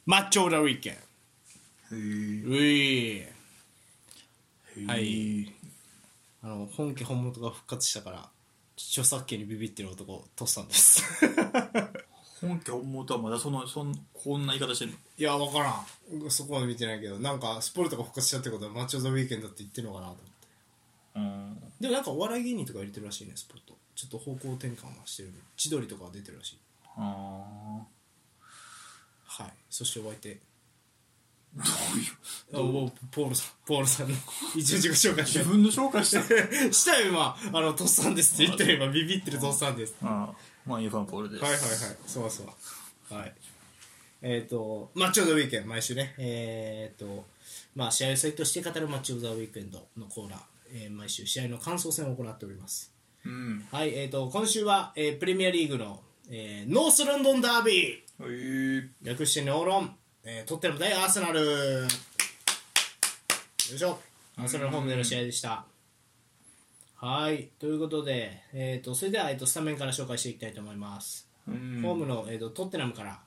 マッチョ・オブ・ザ・ウィーケンへーういへーはい本家本元が復活したから著作権にビビってる男トッサンです本家本元はまだこんな言い方してるの？ いや分からんそこまで見てないけどなんかスポルトが復活したってことはマッチョ・オブ・ザ・ウィーケンだって言ってるのかなと思ってでもなんかお笑い芸人とか入れてるらしいねスポルトちょっと方向転換はしてる千鳥とかは出てるらしいはいそしてお相手ポールさんの一応自己紹介して自分の紹介したしたよ今トッサンですって言ったよ今ビビってるトッサンですマンユーファンポールです。 はいはいはいそうはいマッチオブザウィークエンド毎週ねまあ試合をセットして語るマッチオブザウィークエンドのコーナー、毎週試合の感想戦を行っております、はい今週は、プレミアリーグの、ノースロンドンダービー略してノーロン、トッテナム対アーセナルよいしょアーセナルホームでの試合でしたはいということで、それでは、スタメンから紹介していきたいと思います、ホームの、トッテナムから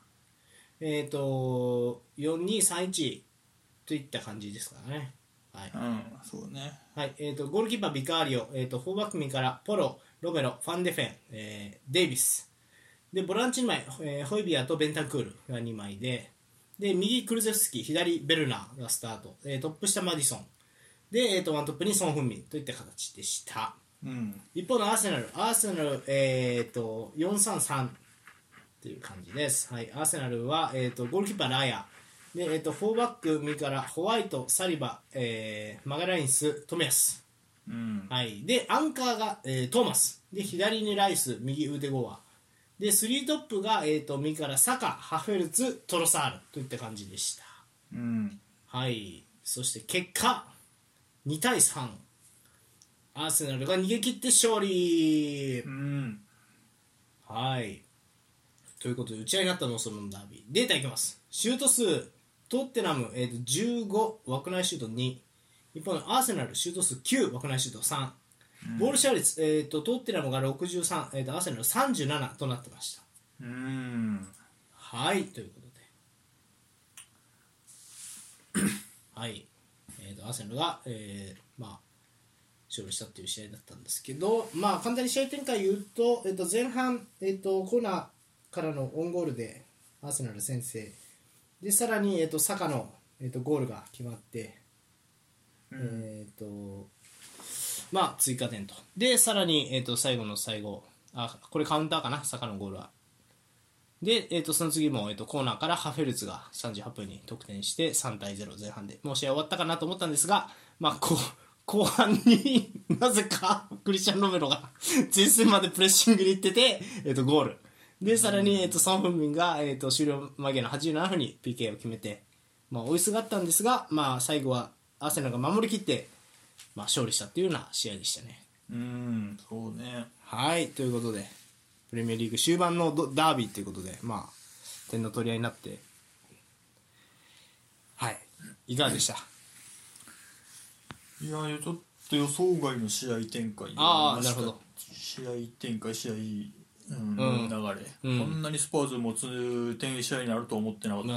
4-2-3-1といった感じですからねはい、 そうね。 はいゴールキーパービカーリオ、フォーバック組からポロ、ロメロ、ファンデフェン、デイビスでボランチ2枚、ホイビアとベンタンクールが2枚で右クルゼフスキー左ベルナーがスタート、トップ下マディソンで、ワントップにソン・フンミンといった形でした、一方のアーセナル、4-3-3という感じです、はい、アーセナルは、ゴールキーパーラヤで、4バック右からホワイト、サリバ、マガラインス、トメヤス、はい、でアンカーが、トーマスで左にライス、右ウデゴアで3トップが、右からサカ、ハフェルツ、トロサールといった感じでした、はい、そして結果2-3アーセナルが逃げ切って勝利、はいということで打ち合いになったのそのダービーデータいきますシュート数トッテナム、15枠内シュート2一方のアーセナルシュート数9枠内シュート3、ボールシェア率、トッテナムが63、アーセナル37となってましたはいということではい、アーセナルが、勝利したっていう試合だったんですけど、簡単に試合展開言うと、前半、コーナーからのオンゴールでアーセナル先制でさらに、サカの、ゴールが決まって、追加点とでさらに、最後の最後これカウンターかなサカのゴールはで、その次も、コーナーからハフェルツが38分に得点して3-0前半でもう試合終わったかなと思ったんですが、後半になぜかクリスチャン・ロメロが前線までプレッシングに行ってて、ゴールでさらに、ソン・フンミンが、終了間際の87分に PK を決めて、追いすがったんですが、最後はアーセナルが守りきって、勝利したっていうような試合でしたねそうね。 はいということでプレミアリーグ終盤のダービーということで、点の取り合いになってはいいかがでしたいやちょっと予想外の試合展開でなるほど試合展開流れ、こんなにスパーズ持つ試合になると思ってなかったね。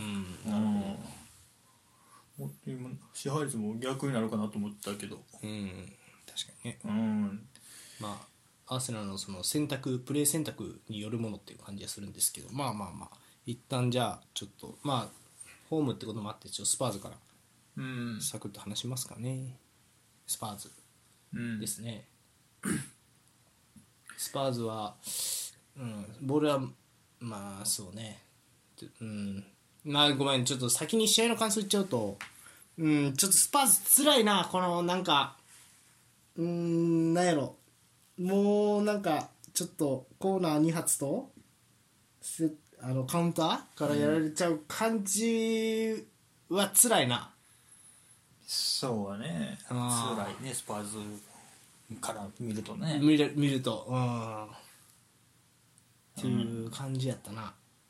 もっと今支配率も逆になるかなと思ったけど、 確かにね、アーセナルのそのプレー選択によるものっていう感じがするんですけど、一旦じゃあちょっとホームってこともあってスパーズからサクッと話しますかね。スパーズですね、スパーズは、ボールはそうね、ごめんちょっと先に試合の感想言っちゃうと、ちょっとスパーズつらいなこのなんかなんやろもうなんかちょっとコーナー2発とカウンターからやられちゃう感じはつらいな、 そうはね辛いねスパーズから見るとね見るとっていう感じやったな。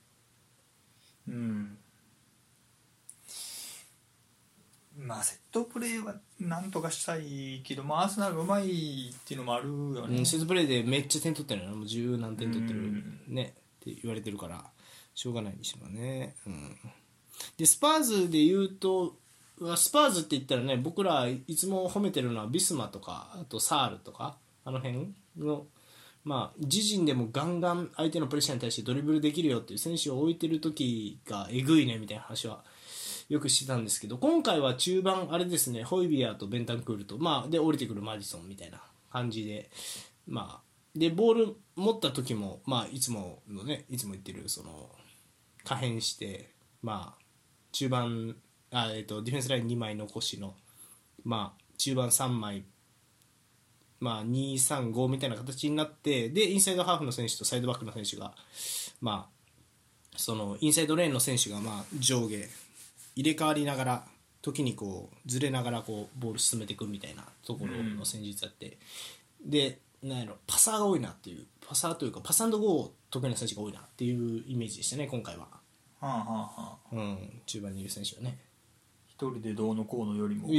セットプレーはなんとかしたいけど、アーセナルうまいっていうのもあるよね。 セットプレーでめっちゃ点取ってるのもう10何点取ってるねって言われてるからしょうがないにしろね。 でスパーズで言うと、スパーズって言ったらね、僕らいつも褒めてるのはビスマとか、あとサールとか、あの辺の、まあ、自陣でもガンガン相手のプレッシャーに対してドリブルできるよっていう選手を置いてる時がえぐいねみたいな話はよくしてたんですけど、今回は中盤あれですね、ホイビアとベンタンクールと、まあ、で降りてくるマディソンみたいな感じで、まあ、でボール持った時も、まあ、いつものね、いつも言ってるその可変して、まあ、中盤ディフェンスライン2枚残しの、まあ、中盤3枚、まあ、235みたいな形になって、でインサイドハーフの選手とサイドバックの選手が、まあ、そのインサイドレーンの選手がまあ上下入れ替わりながら、時にこうずれながらこうボール進めていくみたいなところの戦術やって、でなんやろ、パサーが多いなっていう、パサーというかパスアンドゴー得意な選手が多いなっていうイメージでしたね今回は。 はあはあはあ、 中盤にいる選手はね、 一人でどうのこうのよりも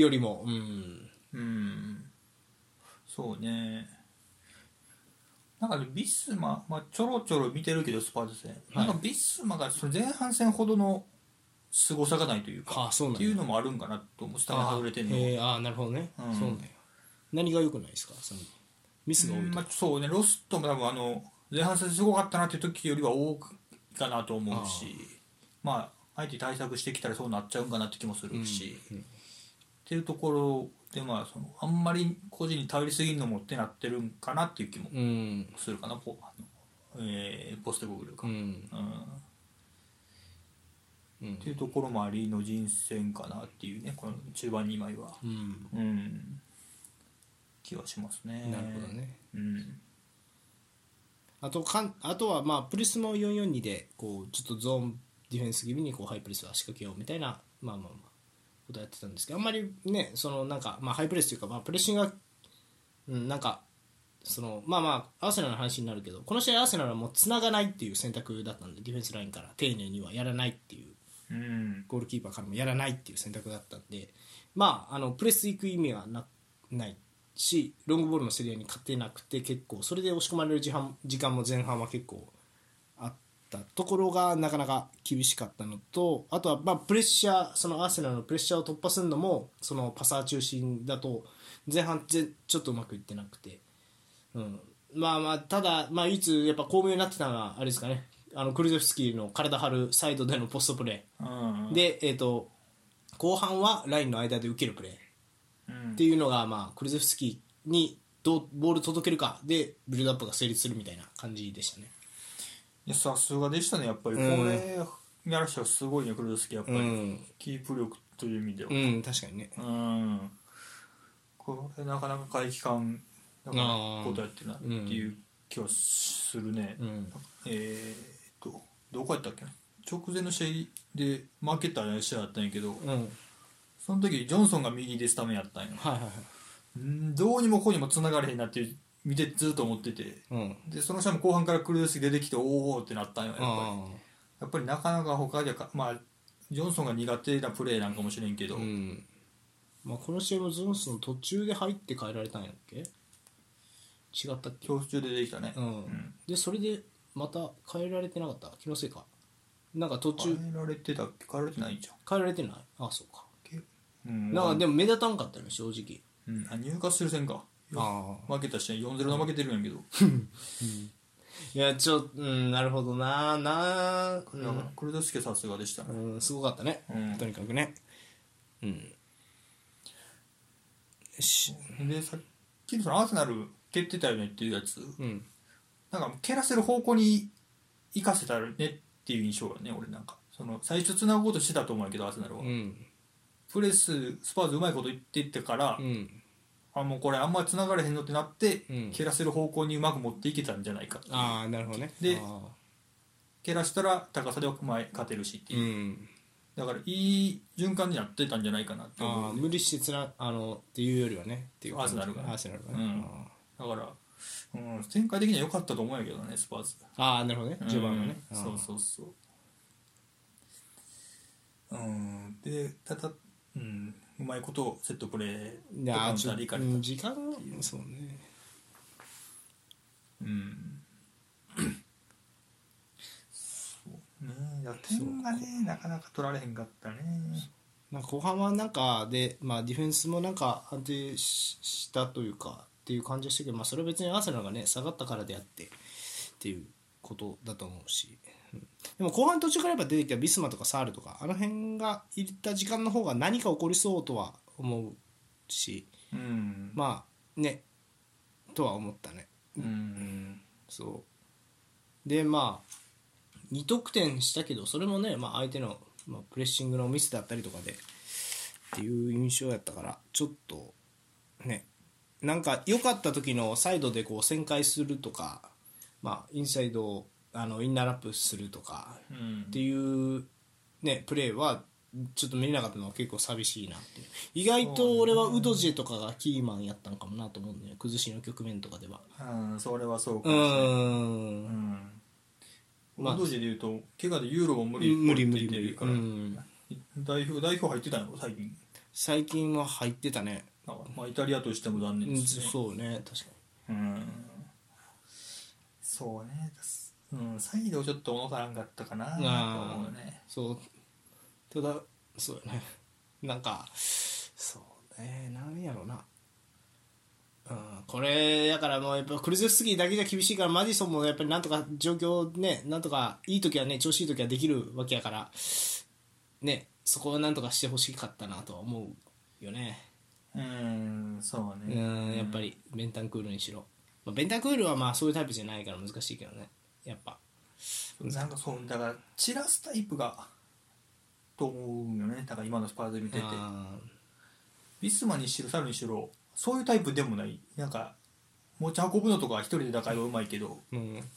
そうね。なんかねビスマ、まあ、ちょろちょろ見てるけどスパーズ戦、なんかビスマがその前半戦ほどの凄さがないというか、っていうのもあるんかなと思う。下が外れてんの。 なるほどね、そうなんや。何が良くないですか、そのミスが多いとか。 まあ、そうね、ロストも多分前半戦すごかったなっていう時よりは多くかなと思うし、まあ相手対策してきたらそうなっちゃうんかなって気もするし、っていうところで、まあ、あんまり個人に頼りすぎるのもってなってるんかなっていう気もするかな、ポステコグルか、っていうところもありの人選かなっていうね、この中盤2枚は、気はしますね。 なるほどね。あとはまあプレスも442でこうちょっとゾーンディフェンス気味にこうハイプレスは仕掛けようみたいなことやってたんですけど、あんまりね、そのなんかまあハイプレスというか、まあプレッシングが、なんかそのまあアーセナルの話になるけど、この試合アーセナルはもう繋がないっていう選択だったんで、ディフェンスラインから丁寧にはやらないっていう、ゴールキーパーからもやらないっていう選択だったんで、まあプレス行く意味はないし、ロングボールの競り合いに勝てなくて、結構それで押し込まれる時間も前半は結構あったところがなかなか厳しかったのと、あとはまあプレッシャー、そのアーセナルのプレッシャーを突破するのもそのパサー中心だと前半ちょっとうまくいってなくて、ただ、まあ、いつやっぱ巧妙になってたのはあれですかね、クルゼフスキーの体張るサイドでのポストプレー、で、後半はラインの間で受けるプレーっていうのが、まあ、クルゼフスキーにどうボール届けるかでビルドアップが成立するみたいな感じでしたね。 いや、さすがでしたね、やっぱりこれやらしたらすごいね、クルゼフスキーやっぱり、キープ力という意味では、 確かにね、 これなかなか回帰感なことやってるなっていう気はするね。どこやったっけな、直前の試合で負けた試合あったんやけど、その時ジョンソンが右でスタメンやったんや、どうにもこうにも繋がれへんなって見てずっと思ってて、でその試合も後半からクルース出てきておおってなったんよ。やっぱりなかなか他ではまあジョンソンが苦手なプレーなんかもしれんけど、 この試合もジョンソン途中で入って変えられたんやっけ、違ったっけ、 途中でできたね、 でそれでまた変えられてなかった、気のせいか、なんか途中変えられてたっけ、変えられてないんじゃん、 変えられてない、あ、そうか、なんかでも目立たんかったよね正直、 入荷する戦か、負けた試合 4-0 で負けてるんやけど、 いやなるほどなクルドスケさすがでしたね、 すごかったね、とにかくね、 でさっきのそのアーセナル蹴ってたよねっていうやつ、なんか蹴らせる方向に行かせたねっていう印象がね、俺なんかその最初つなぐことしてたと思うんやけど、アーセナルは、プレススパーズうまいこと言っていってから、もうこれあんまりつながれへんのってなって、蹴らせる方向にうまく持っていけたんじゃないかっていう。 なるほどね。 で蹴らしたら高さで前勝てるしっていう、だからいい循環になってたんじゃないかなって思う、 無理してっていうよりはねっていうアーセナルがね、だから、展開的には良かったと思うんやけどね、スパーズ。 なるほどね、序盤のね、 そうでただ、うまいことセットプレーとカウンターでいかれた、 時間そうね、そうね、 点がねなかなか取られへんかったね。 なんか後半はなんかで、まあ、ディフェンスもなんか安定したというかっていう感じでしたけど、まあ、それは別にアーセナルがね下がったからであってっていうことだと思うし、でも後半途中からやっぱ出てきたビスマとかサールとかあの辺がいった時間の方が何か起こりそうとは思うし、まあねとは思ったね。そうでまあ2得点したけどそれもね、まあ、相手の、まあ、プレッシングのミスだったりとかでっていう印象やったからちょっとねなんか良かった時のサイドでこう旋回するとか、まあ、インサイドインナーラップするとかっていう、ね、プレーはちょっと見れなかったのは結構寂しいなっていう。意外と俺はウドジェとかがキーマンやったのかもなと思うんだよ、崩しの局面とかでは。 それはそうかもしれない。ウドジェでいうと怪我でユーロも無理って言ってるから、代表入ってたの最近は入ってたね。 まあ、イタリアとしても残念ですね。 そうね確かに。 そうね、サイドちょっと物足らんかったかなと思うね。 そうただそうねなんかそうねなんやろうな、これだからもうやっぱクルゼフスキーだけじゃ厳しいからマディソンもやっぱりなんとか状況ねなんとかいい時はね調子いい時はできるわけやからねそこはなんとかしてほしかったなとは思うよね。 そうね。 やっぱりベンタンクールにしろ、まあ、ベンタンクールはまあそういうタイプじゃないから難しいけどねやっぱなんかそうだから散らすタイプがと思うよね。だから今のスパーズ見ててビスマにしろサルにしろそういうタイプでもない。なんか持ち運ぶのとかは一人で打開はうまいけど、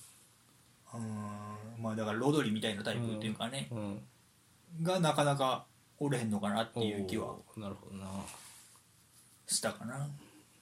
まあだからロドリみたいなタイプっていうかね、がなかなかおれへんのかなっていう気はなるほどなしたかな。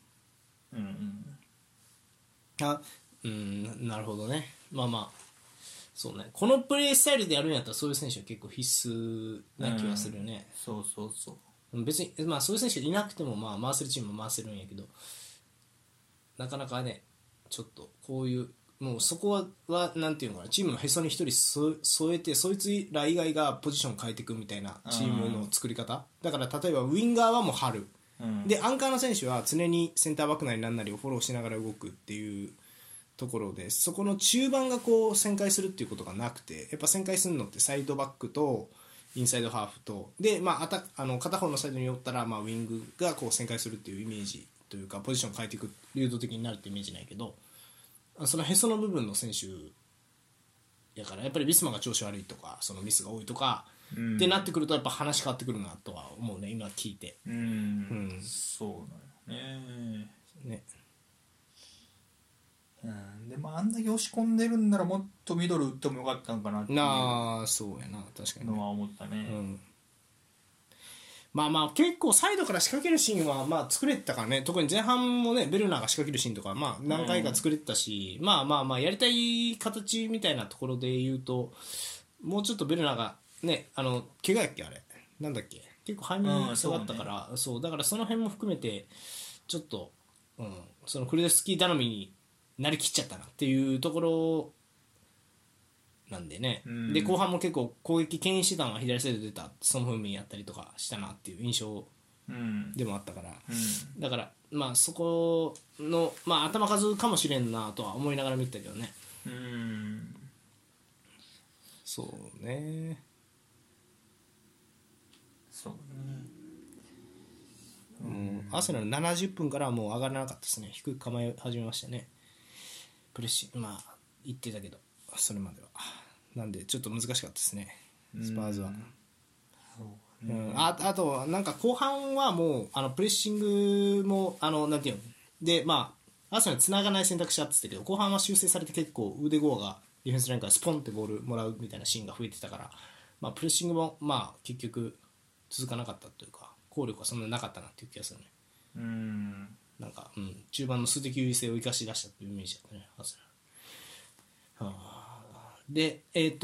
なるほどね。まあまあそうねこのプレースタイルでやるんやったらそういう選手は結構必須な気はするよね。 そう別にまあそういう選手がいなくてもまあ回せるチームも回せるんやけどなかなかねちょっとこういうもうそこはなんていうのかなチームのへそに一人添えてそいつら以外がポジション変えていくみたいなチームの作り方だから例えばウィンガーはもう張る、でアンカーの選手は常にセンターバックなりなんなりをフォローしながら動くっていうところでそこの中盤がこう旋回するっていうことがなくてやっぱ旋回するのってサイドバックとインサイドハーフとで、まあ、片方のサイドに寄ったら、まあ、ウィングがこう旋回するっていうイメージというかポジションを変えていく流動的になるってイメージないけどそのへその部分の選手やからやっぱりビスマが調子悪いとかそのミスが多いとか、ってなってくるとやっぱ話変わってくるなとは思うね今聞いて。 そうなんよね。 でまああんだけ押し込んでるんならもっとミドル打ってもよかったんかなっていうそうやな確かにのは思ったね。 まあまあ結構サイドから仕掛けるシーンはまあ作れてたからね特に前半もねベルナーが仕掛けるシーンとかまあ何回か作れてたし、まあやりたい形みたいなところで言うともうちょっとベルナーがね怪我やっけあれなんだっけ結構背面下がったから、そうだからその辺も含めてちょっと、そのクルデスキー頼みになりきっちゃったなっていうところなんでね、で後半も結構攻撃牽引してたのは左サイド出たソン・フンミンやったりとかしたなっていう印象でもあったから、だからまあそこの、まあ、頭数かもしれんなとは思いながら見てたけどね。そうねアーセナル70分からはもう上がらなかったですね。低く構え始めましたね。プレッシングまあ言ってたけどそれまではなんでちょっと難しかったですねスパーズは。あとなんか後半はもうプレッシングもなんていうのでまあアーセナル繋がない選択肢あってたけど後半は修正されて結構腕ゴーがディフェンスラインからスポンってボールもらうみたいなシーンが増えてたから、まあ、プレッシングもまあ結局続かなかったというか効力はそんなになかったなっていう気がするね。なんか、中盤の数的優位性を生かし出したっていうイメージだったねアーセナル。で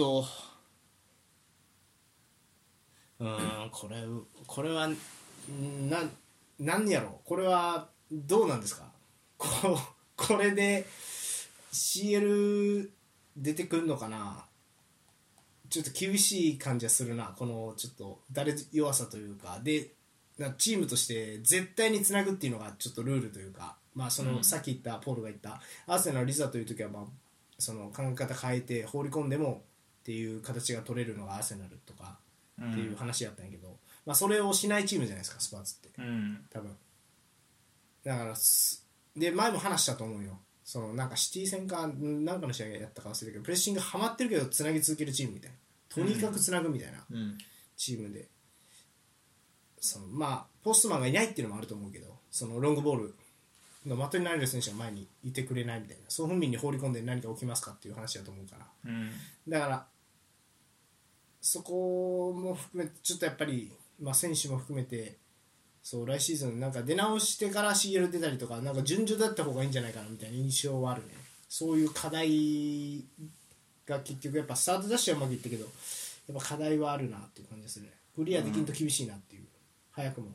これは何やろうこれはどうなんですかこれで CL 出てくるのかなちょっと厳しい感じはするな、このちょっと誰弱さというかで、チームとして絶対につなぐっていうのがちょっとルールというか、まあ、そのさっき言ったポールが言ったアーセナルリザという時は、まあ、その考え方変えて放り込んでもっていう形が取れるのがアーセナルとかっていう話やったんやけど、まあ、それをしないチームじゃないですかスパーズって、多分だからで前も話したと思うよ、そのなんかシティ戦かなんかの試合やったか忘れたけどプレッシングはまってるけどつなぎ続けるチームみたいな、とにかくつなぐみたいなチームで、そのまあポストマンがいないっていうのもあると思うけど、そのロングボールの的になれる選手が前にいてくれないみたいな、ソン・フンミンに放り込んで何か起きますかっていう話だと思うから、だからそこも含めてちょっとやっぱり、まあ、選手も含めてそう来シーズンなんか出直してから CL 出たりとか、なんか順序だった方がいいんじゃないかなみたいな印象はあるね。そういう課題が結局やっぱスタートダッシュはうまくいったけど、やっぱ課題はあるなっていう感じですね。クリアできんと厳しいなっていう、早くも。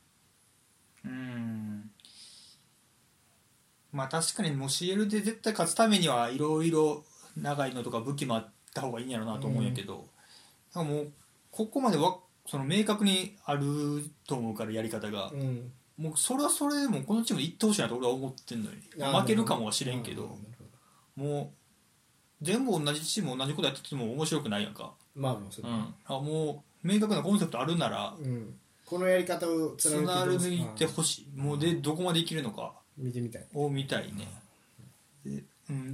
まあ確かにもう CL で絶対勝つためにはいろいろ長いのとか武器もあった方がいいんやろうなと思うんやけど、なんかもうここまではその明確にあると思うから、やり方が、もうそれはそれでもこのチームで行ってほしいなと俺は思ってんのに、負けるかもしれんけど、もう全部同じチーム同じことやってても面白くないやんか。 まあそう、 もう明確なコンセプトあるなら、 このやり方を貫いてほしい。もうでどこまでいけるのか見てみたいを見たいね。で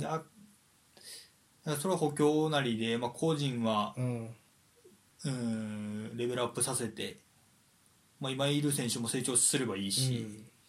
それは補強なりで、まあ、個人は、レベルアップさせて、まあ、今いる選手も成長すればいいし、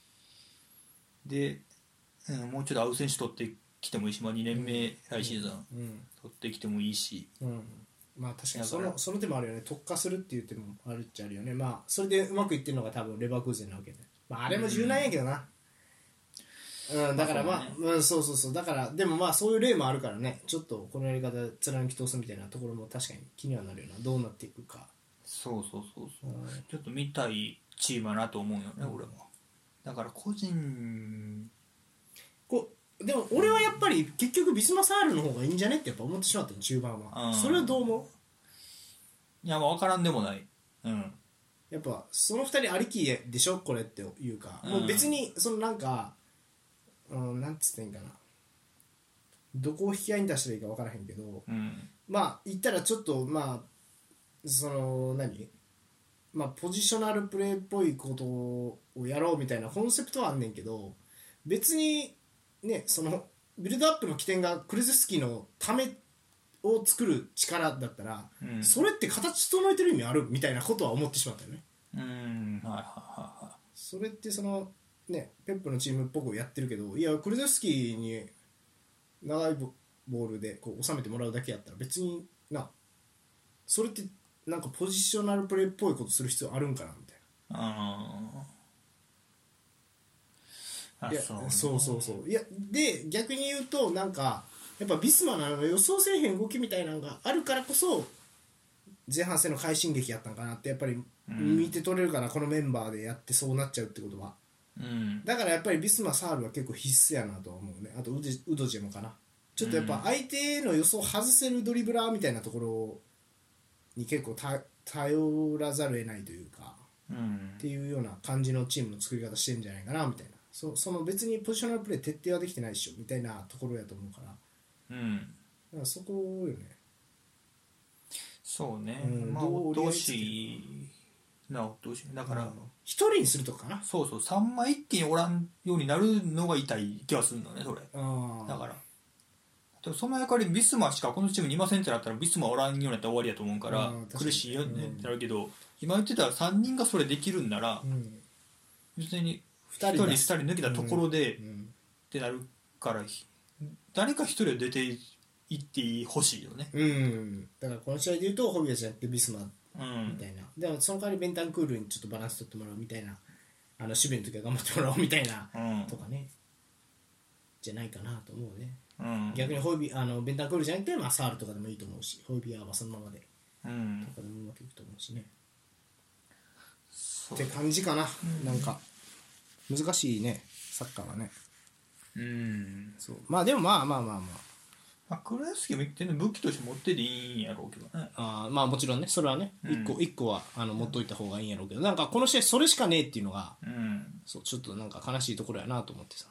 で、もうちょっと合う選手取ってきてもいいし、まあ、2年目来シーズン取ってきてもいいし、 まあ確かにその手もあるよね。特化するっていう手もあるっちゃあるよね。まあそれでうまくいってるのが多分レバークーゼンなわけで、まあ、あれも柔軟やけどな、だからまあ、そうだからでもまあそういう例もあるからね、ちょっとこのやり方貫き通すみたいなところも確かに気にはなるよな、どうなっていくか。 そう、ちょっと見たいチームやなと思うよね、俺も。だから個人でも俺はやっぱり結局ビスマサールの方がいいんじゃねってやっぱ思ってしまったの、中盤は。それはどう思う？ いやまあ分からんでもない。 やっぱその2人ありきでしょこれっていうか、もう別にそのなんか、なんつってんかな、どこを引き合いに出したらいいか分からへんけど、まあ言ったらちょっとまあそのまあポジショナルプレーっぽいことをやろうみたいなコンセプトはあんねんけど、別にね、そのビルドアップの起点がクルゼスキーのためを作る力だったら、それって形整えてる意味あるみたいなことは思ってしまったよね。それってそのね、ペップのチームっぽくやってるけど、いやクルゼスキーに長いボールでこう収めてもらうだけやったら別にそれってなんかポジショナルプレーっぽいことする必要あるんかなみたいな。いやそういやで逆に言うとなんかやっぱビスマの予想せえへん動きみたいなのがあるからこそ前半戦の快進撃やったんかなってやっぱり見て取れるかな、このメンバーでやってそうなっちゃうってことは、だからやっぱりビスマサールは結構必須やなとは思うね。あとウドジェもかな、ちょっとやっぱ相手の予想を外せるドリブラーみたいなところに結構頼らざるを得ないというか、っていうような感じのチームの作り方してるんじゃないかなみたいな。その別にポジショナルプレー徹底はできてないでしょみたいなところやと思うから、だからそこよね。 そうね、まあおとしいだから一人にするとかな。 そう3枚一気におらんようになるのが痛い気がするのね、それ。だからその役割ビスマしかこのチームにいませんってなったらビスマおらんようになったら終わりやと思うから苦しいよねってなるけど、今言ってた3人がそれできるんなら、別に1人2人抜けたところでってなるから、誰か1人は出ていってほしいよね。 だからこの試合でいうとホビアじゃなくてビスマみたいな、でもその代わりベンタンクールにちょっとバランス取ってもらうみたいな、守備の時は頑張ってもらおうみたいな、とかねじゃないかなと思うね。逆にベンタンクールじゃなくて、サールとかでもいいと思うし、ホイビアはそのままで、とかでもうまくいくと思うしね。って感じかな。なんか難しいねサッカーはね。そうまあでもまあクルエスキーも全然武器として持ってていいんやろうけどね。 まあもちろんねそれはね、一個は持っといた方がいいんやろうけど、なんかこの試合それしかねえっていうのが、そうちょっとなんか悲しいところやなと思ってさ。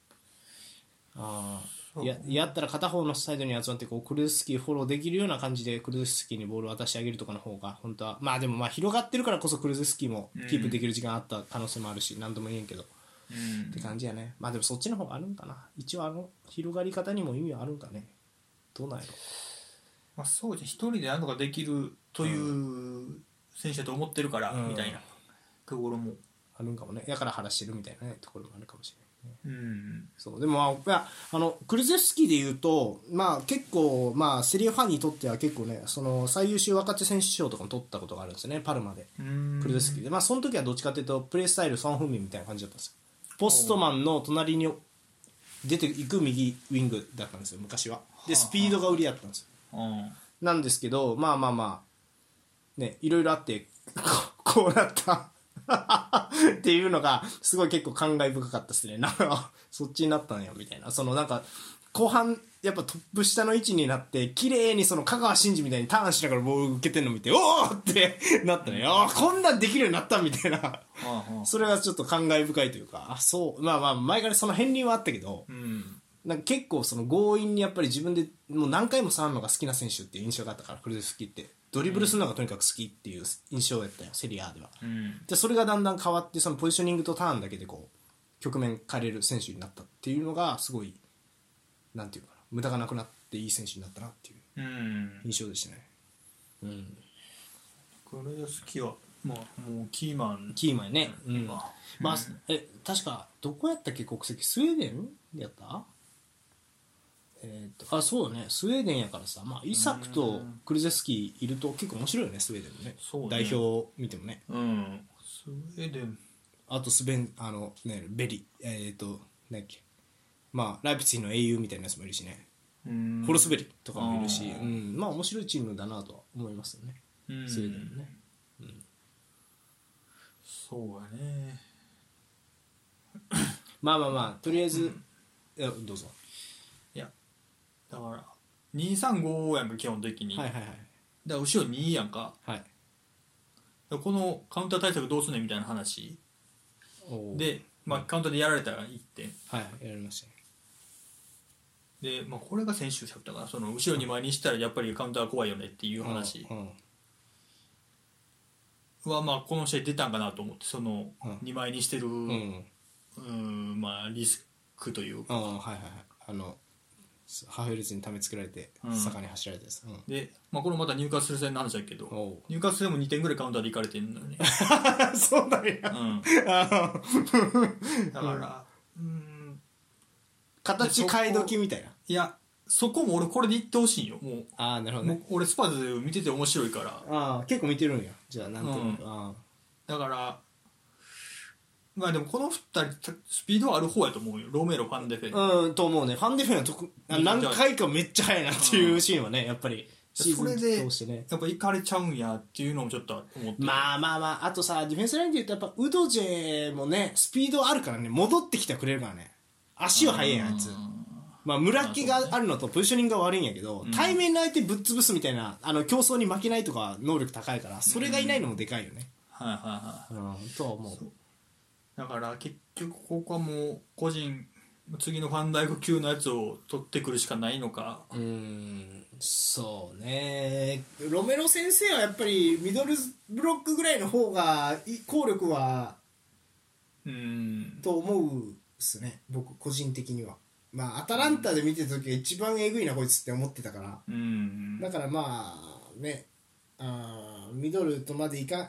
やったら片方のサイドに集まってこうクルスキーフォローできるような感じでクルスキーにボールを渡してあげるとかの方が本当はまあでもまあ広がってるからこそクルスキーもキープできる時間あった可能性もあるし何とも言えんけど、って感じやね。まあでもそっちの方があるんかな。一応広がり方にも意味はあるんかね。どうなんやろ。 そうじゃ一人で何とかできるという選手だと思ってるから、みたいなところもあるんかもね。やから話してるみたいな、ね、ところもあるかもしれない。そうでも、クルゼフスキーでいうと、まあ、結構、まあ、セリエファンにとっては結構ねその最優秀若手選手賞とかも取ったことがあるんですよねパルマでクルゼフスキーで、まあ、その時はどっちかというとプレースタイルソン・フンミンみたいな感じだったんですよ。ポストマンの隣に出ていく右ウィングだったんですよ昔は。でスピードが売りだったんですよ。なんですけどまあねいろいろあってこうなったっていうのがすごい結構感慨深かったですね。なんかそっちになったんやみたいな。そのなんか後半やっぱトップ下の位置になって綺麗にその香川真司みたいにターンしながらボール受けてんの見ておーってなったね。こんなんできるようになったみたいなそれがちょっと感慨深いというかそうまあ前からその片鱗はあったけど、なんか結構その強引にやっぱり自分でもう何回も触るのが好きな選手っていう印象があったからクルゼフスキーってドリブルするのがとにかく好きっていう印象やったよセリアでは、でそれがだんだん変わってそのポジショニングとターンだけでこう局面変えれる選手になったっていうのがすごいなんていうかな無駄がなくなっていい選手になったなっていう印象でしたね。 クルゼフスキーはもうキーマンやね。まあ確かどこやったっけ国籍スウェーデンやったそうだねスウェーデンやからさ、まあ、イサクとクルゼスキーいると結構面白いよねスウェーデンのね。そうね代表見てもね、 スウェーデンあとベリ何やっけまあライプツィヒの英雄みたいなやつもいるしねホルスベリとかもいるしまあ面白いチームだなとは思いますよねスウェーデンのね。 そうやねまあとりあえず、どうぞ。 いやだから235やんか基本的に、だから後ろ2やんか、このカウンター対策どうすんねんみたいな話で、カウンターでやられたら1点やられましたね。 で、これが先週だったからその後ろ2枚にしたらやっぱりカウンター怖いよねっていう話はこの試合出たんかなと思ってその2枚にしてるリスクというかハーフェルツに溜めつけられて坂に走られたやつ、 で、これまた入荷する戦の話だけど入荷するでも2点ぐらいカウンターでいかれてるのよねそうだね、 だから形変え時みたいな。 いやそこも俺これでいってほしいよもう。 なるほどね。 もう俺スパーズ見てて面白いから結構見てるんやじゃあなんていうの、 だからでもこの2人スピードはある方やと思うよロメロファンデフェと思うね。ファンデフェは何回かめっちゃ速いなっていうシーンはねやっぱりそれでやっぱ行かれちゃうんやっていうのもちょっと思って。 あとさディフェンスラインで言うとやっぱウドジェもねスピードあるからね戻ってきてくれるからね足は速いやんあいつ。村気があるのとポジショニングが悪いんやけど、対面の相手ぶっ潰すみたいな競争に負けないとか能力高いからそれがいないのもでかいよね。とは思う。 だから結局ここはもう個人次のファンダイク級のやつを取ってくるしかないのか。 そうねロメロ先生はやっぱりミドルブロックぐらいの方が効力はと思うっすね僕個人的には。アタランタで見てた時は一番えぐいなこいつって思ってたから、だからねミドルとまでいか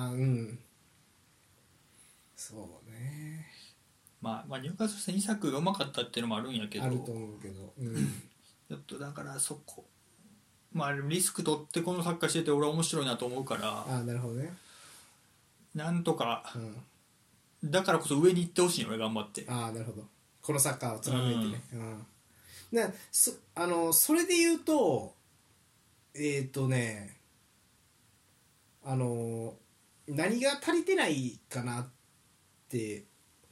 そうね入荷戦イサクがうまかったっていうのもあるんやけどあると思うけど、 ちょっとだからそこリスク取ってこのサッカーしてて俺は面白いなと思うからなるほどねなんとか、だからこそ上に行ってほしいよ俺頑張って。 なるほどこのサッカーを貫いてね、それで言うと何が足りてないかなって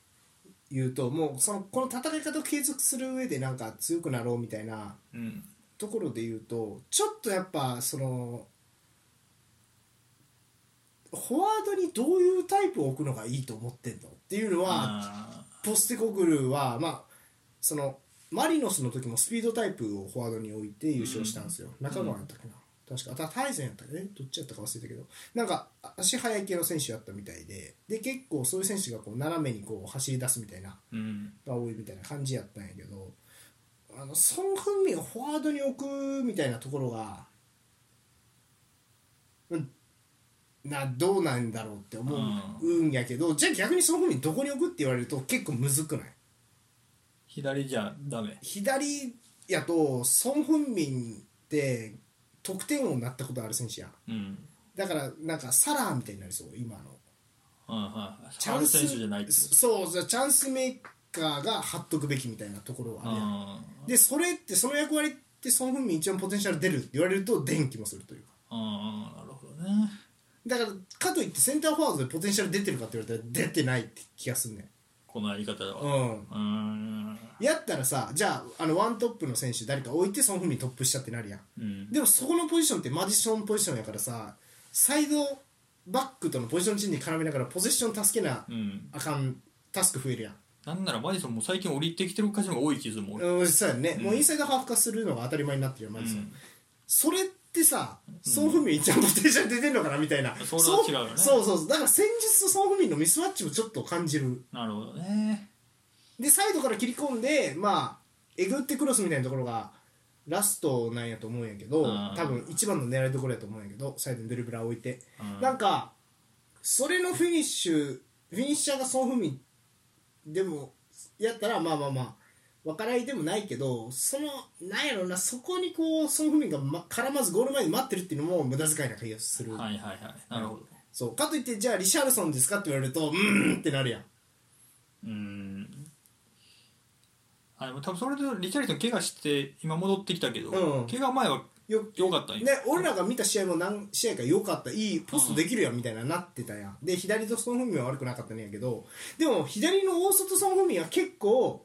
いうともうこの戦い方を継続する上でなんか強くなろうみたいなところで言うとちょっとやっぱそのフォワードにどういうタイプを置くのがいいと思ってんのっていうのはポステコグルはまあそのマリノスの時もスピードタイプをフォワードに置いて優勝したんですよ、中川やったっけな、確か大勢やったっけね、どっちやったか忘れたけどなんか足速い系の選手やったみたいで結構そういう選手がこう斜めにこう走り出すみたいな、が多いみたいな感じやったんやけどソン・フンミンをフォワードに置くみたいなところがどうなんだろうって思うんやけど、じゃあ逆にソン・フンミンどこに置くって言われると結構むずくない？ 左じゃダメ。 左やとソン・フンミンって得点王になったことある選手や、だからなんかサラーみたいになりそう今の、チャンス選手じゃないってこと。そうチャンスメーカーが張っとくべきみたいなところはあるやん。でそれってその役割ってソン・フンミン一番ポテンシャル出るって言われると電気もするというか、 なるほどね。 だからかといってセンターフォワードでポテンシャル出てるかって言われたら出てないって気がするね。 このやり方では。 やったらさ、じゃあワントップの選手誰か置いてソン・フンミントップ下ってなるやん、でもそこのポジションってマジションポジションやからさ、サイドバックとのポジションチェンジに絡めながらポゼッション助けなあかん、タスク増えるやん。 なんならマディソンも最近降りてきてる数が多い気がするもん。そうやね、もうインサイドハーフ化するのが当たり前になってるよマディソン、それってさ、ソン・フンミン一番ポテンシャル出てるのかなみたいな、 それは違うよね。 そうだから戦術とソン・フンミンのミスマッチもちょっと感じる。 なるほどね。 でサイドから切り込んでまあえぐってクロスみたいなところがラストなんやと思うんやけど、多分一番の狙いどころやと思うんやけど、サイドにドリブラー置いて、なんかそれのフィニッシャーがソン・フンミンでもやったらまあ分からいでもないけど、そのなんやろな、そこにこうソン・フンミンが、絡まずゴール前に待ってるっていうのも無駄遣いな気がする。 なるほど。 そうかといってじゃあリシャルソンですかって言われるとってなるやん。 でも多分それでリチャリソン怪我して今戻ってきたけど、怪我前はよかったんやね、俺らが見た試合も何試合か良かった、いいポストできるやんみたいななってたやん。で左とソン・フンミンは悪くなかったんやけど、でも左の大外ソン・フンミンは結構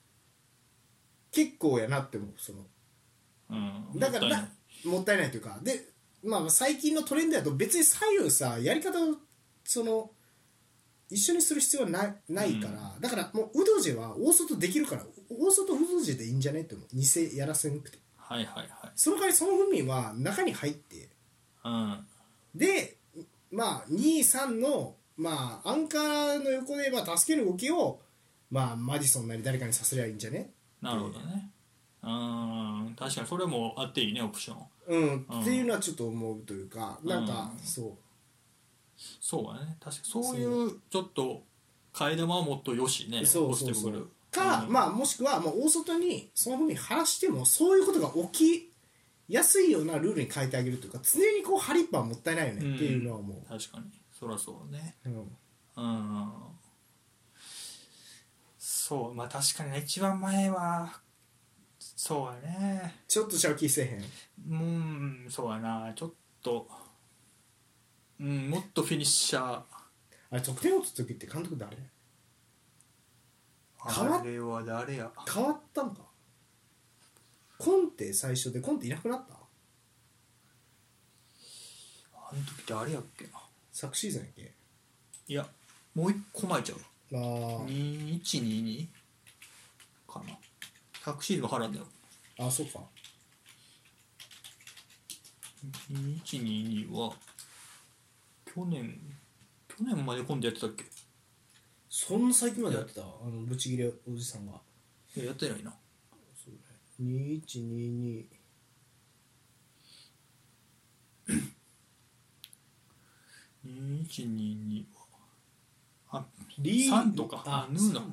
やなって思う。その、だからもったいないというかで、最近のトレンドだと別に左右さやり方をその一緒にする必要はないから、だからもうウドジェは大外できるから大外ウドジェでいいんじゃねって思う。偽やらせなくて、その代わりソン・フンミンは中に入って、で2-3のアンカーの横で助ける動きをマディソンなり誰かにさせりゃいいんじゃね。 なるほどね。確かにそれもあっていいね、オプション。 っていうのはちょっと思うというか、なんかそうだね。確かにそういうちょっと替え玉はもっとよしね。 そうか、もしくはもう大外にそのふうに晴らしてもそういうことが起きやすいようなルールに変えてあげるというか、常にこう張りっぱもったいないよねっていうのは思う。 確かにそりゃそうね。そう、確かにね、一番前はそうやね、 ちょっとシャウキーせえへん。 そうやな、ちょっともっとフィニッシャー。 あれ得点を取った時って監督誰？ あれは誰や。 変わったんか。コンテ最初でコンテいなくなった。 あの時誰やっけな。 昨シーズンやっけ。 いやもう一個前ちゃう。 2122 かな。昨シーズンの原田よ。 そうか。 2122は去年までコンテやってたっけ。 そんな最近までやってた。ブチギレおじさんが。 やってないな。 そうね。2122 2122はサンとかヌーナ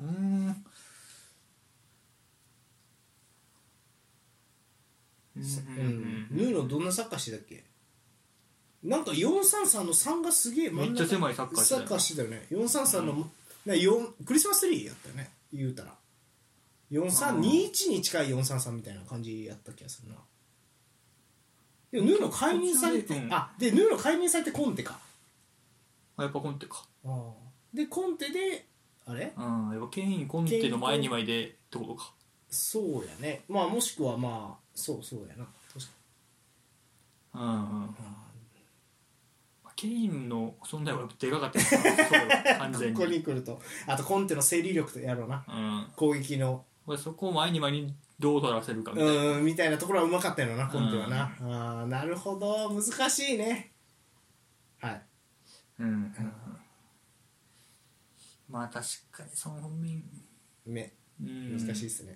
ヌーノどんなサッカーしてたっけ。なんか433の3がすげえめっちゃ狭いサッカーしてたよね。433の、クリスマスツリーやったよね言うたら。4321に近い433みたいな感じやった気がするな。でもヌーノ解任されて、ヌーノ解任されてコンテか。 やっぱコンテか。 でコンテであれ、 やっぱケインコンテの前2枚でってことか。 そうやね。まあもしくはまあそうやな、確かうんうん、ケインの存在はでかかったですねそう完全にここに来ると、あとコンテの整理力とやろうな、 うん、 攻撃のそこを前にどう取らせるかみたいなみたいなところはうまかったよな、コンテはな。あ、なるほど、難しいね。はい。 うん、うん、まあ確かにソン・フンミン難しいですね。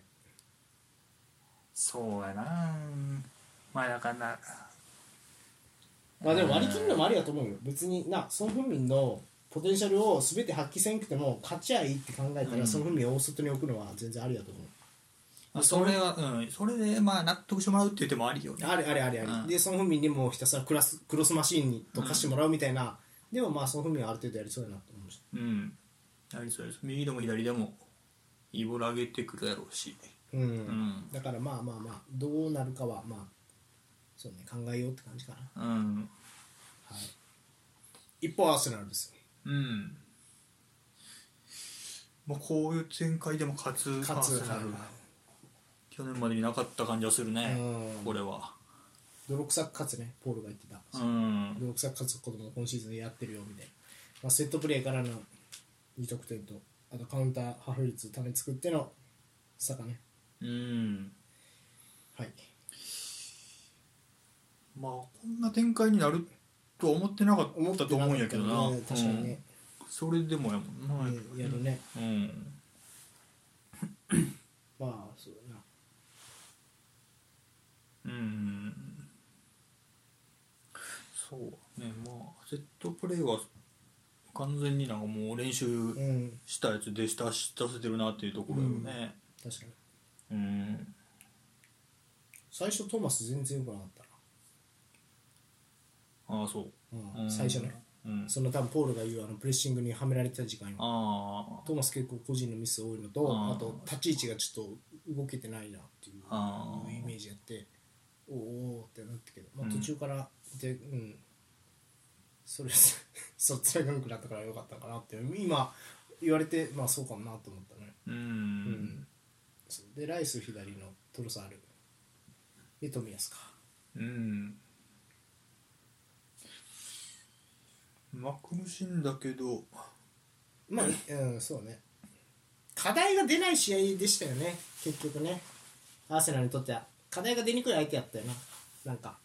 そうやな。まあだからな、 まあでも割り切るのもありだと思うよ。別にな、ソン・フンミンのポテンシャルを全て発揮せんくても勝ちゃいいって考えたら、ソン・フンミンを大外に置くのは全然ありだと思う。 それはそれでまあ納得してもらうっていう手もありよね。 あり、でソン・フンミンにもひたすらクロスマシーンにと貸してもらうみたいな、でもまあソン・フンミンはある程度やりそうやなと思うし、 やりそうです。右でも左でもいいボール上げてくるやろうし、 だからまあどうなるかはまあそうね、考えようって感じかな。はい、一方アーセナルです。 まあこういう展開でも勝つアーセナル、去年までになかった感じはするね、これは。 泥臭く勝つね、ポールが言ってた。泥臭く勝つことも今シーズンやってるよみたいな、まあ、セットプレーからの2得点と、あとカウンターハーフ率種作っての差がね。はい。 まあこんな展開になるとは思ってなかったと思うんやけどな、 確かにね、 それでもやもんな、 やるね。まあそうだな。 そうね、まあセットプレーは完全になんかもう練習したやつで出せてるなっていうところよね、 確かに。最初トーマス全然良くなかったな。 ああそう、 最初ね、その多分ポールが言うプレッシングにはめられてた時間にトーマス結構個人のミス多いのと、あと立ち位置がちょっと動けてないなっていうイメージやって、おおってなったけど、まあ、途中からで、そっちが良くなったから良かったかなって今言われて、まあそうかもなと思ったね。でライス左のトロサールで冨安か。 まあ苦しいんだけど、 まあそうね、課題が出ない試合でしたよね結局ね。アーセナルにとっては課題が出にくい相手やったよな。なんか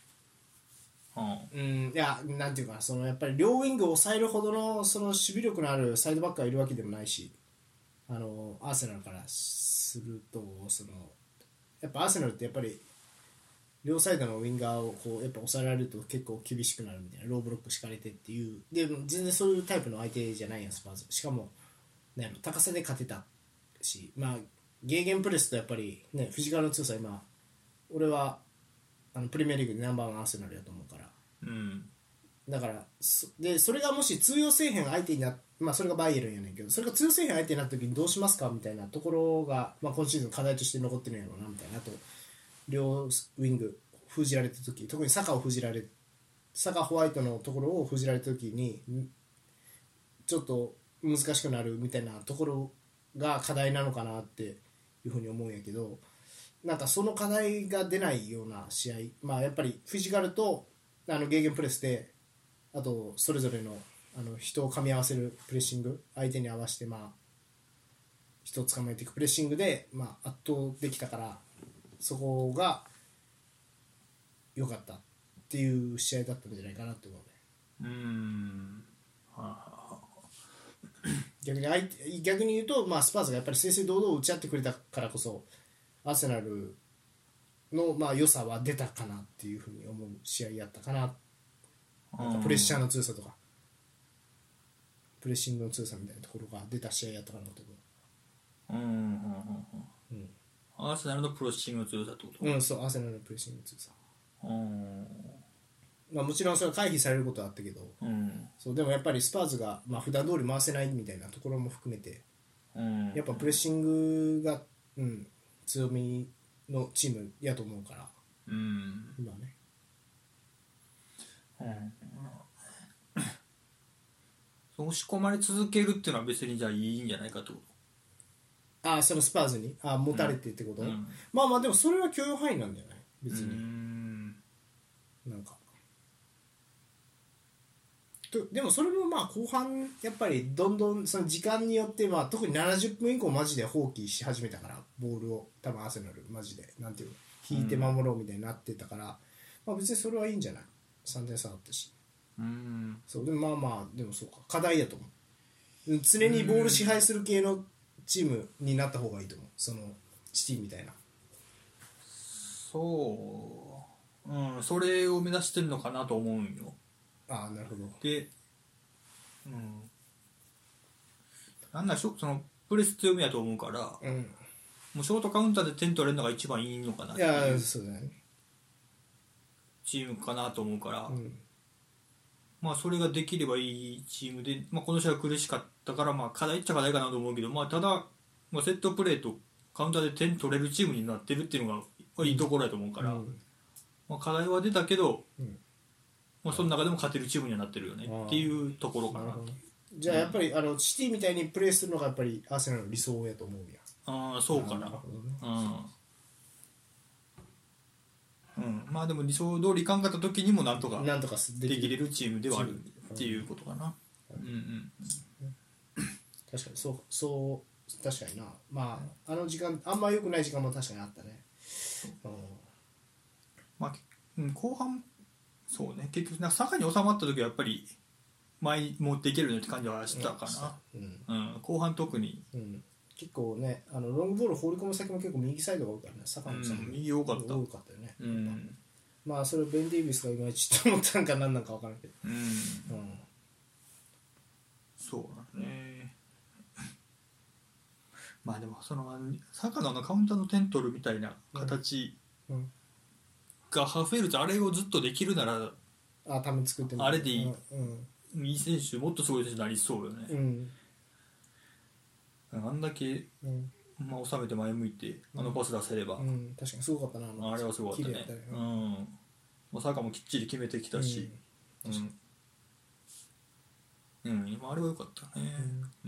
いや、なんていうか、そのやっぱり両ウィングを抑えるほどのその守備力のあるサイドバックがいるわけでもないし、アーセナルからすると、そのやっぱアーセナルってやっぱり両サイドのウィンガーをこうやっぱ抑えられると結構厳しくなるみたいな、ローブロック敷かれてっていう、でも全然そういうタイプの相手じゃないやんスパーズ。しかも、ね、高さで勝てたし、まあゲーゲンプレスとやっぱりね、フィジカルの強さ、今俺はプレミアリーグでナンバーワンアーセナルだと思うから、だからそれがもし通用せえへん相手にまあそれがバイエルンやねんけど、それが通用せえへん相手になった時にどうしますかみたいなところが、まあ、今シーズン課題として残ってるんやろうなみたいな。あと両ウィング封じられた時、特にサカホワイトのところを封じられた時にちょっと難しくなるみたいなところが課題なのかなっていうふうに思うんやけど、なんかその課題が出ないような試合、まあやっぱりフィジカルとゲーゲンプレスで、あとそれぞれの人を噛み合わせるプレッシング、相手に合わせてまあ人を捕まえていくプレッシングで、まあ、圧倒できたから、そこが良かったっていう試合だったんじゃないかなって思うね。逆に言うと、まあ、スパーズがやっぱり正々堂々打ち合ってくれたからこそ、アーセナルのまあ良さは出たかなっていうふうに思う試合やったかな。なんかプレッシャーの強さとかプレッシングの強さみたいなところが出た試合やったかなと思う。 アーセナルのプレッシングの強さってこと？ そう、アーセナルのプレッシングの強さ。まあ、もちろんそれは回避されることはあったけど、そうでもやっぱりスパーズがまあ普段通り回せないみたいなところも含めて、やっぱプレッシングが、強みのチームやと思うから、今ね。 押し込まれ続けるっていうのは別にじゃあいいんじゃないかと。 あそのスパーズに持たれてってこと、まあまあでもそれは許容範囲なんだよね別に。なんかでもそれもまあ後半やっぱりどんどんその時間によってまあ特に70分以降マジで放棄し始めたからボールを多分アーセナルマジでなんていうの引いて守ろうみたいになってたから、まあ別にそれはいいんじゃない3点差あったし、そうでもまあまあでもそうか課題だと思う。常にボール支配する系のチームになった方がいいと思うそのシティみたいな。 それを目指してるのかなと思うんよ。 なるほど。 で、なんだそのプレス強みやと思うから、もうショートカウンターで点取れるのが一番いいのかなっていうそうだねチームかなと思うから、まあそれができればいいチームで、まあ、この試合は苦しかったから、まあ課題っちゃ課題かなと思うけど、まあ、ただ、まあ、セットプレーとカウンターで点取れるチームになってるっていうのがいいところやと思うから、まあ、課題は出たけど、まあ、その中でも勝てるチームにはなってるよねっていうところかなっていう。 じゃあやっぱりシティみたいにプレーするのがやっぱりアーセナルの理想やと思うんや。 そうかな。まあでも理想通り考えた時にもなんとかできれるチームではあるっていうことかな。 確かにそう確かにな。まああの時間あんま良くない時間も確かにあったね。 まあ後半そうね結局なんか坂に収まった時はやっぱり前に持っていけるねって感じはしたかな。後半特に。 結構ねロングボール放り込む先も結構右サイドが多いからね坂の先右多かったよね。まあそれをベン・デイビスがいまいちと思ったんか何なんか分からんけど。 そうだね。まあでもその坂野のカウンターの点取るみたいな形がハフェルツあれをずっとできるならため作ってあれでいい選手もっとすごい選手になりそうよね。あんだけ、まあ、収めて前向いてパス出せれば、 確かにすごかったなあれはすごかったね。坂もきっちり決めてきたし、今あれは良かったね。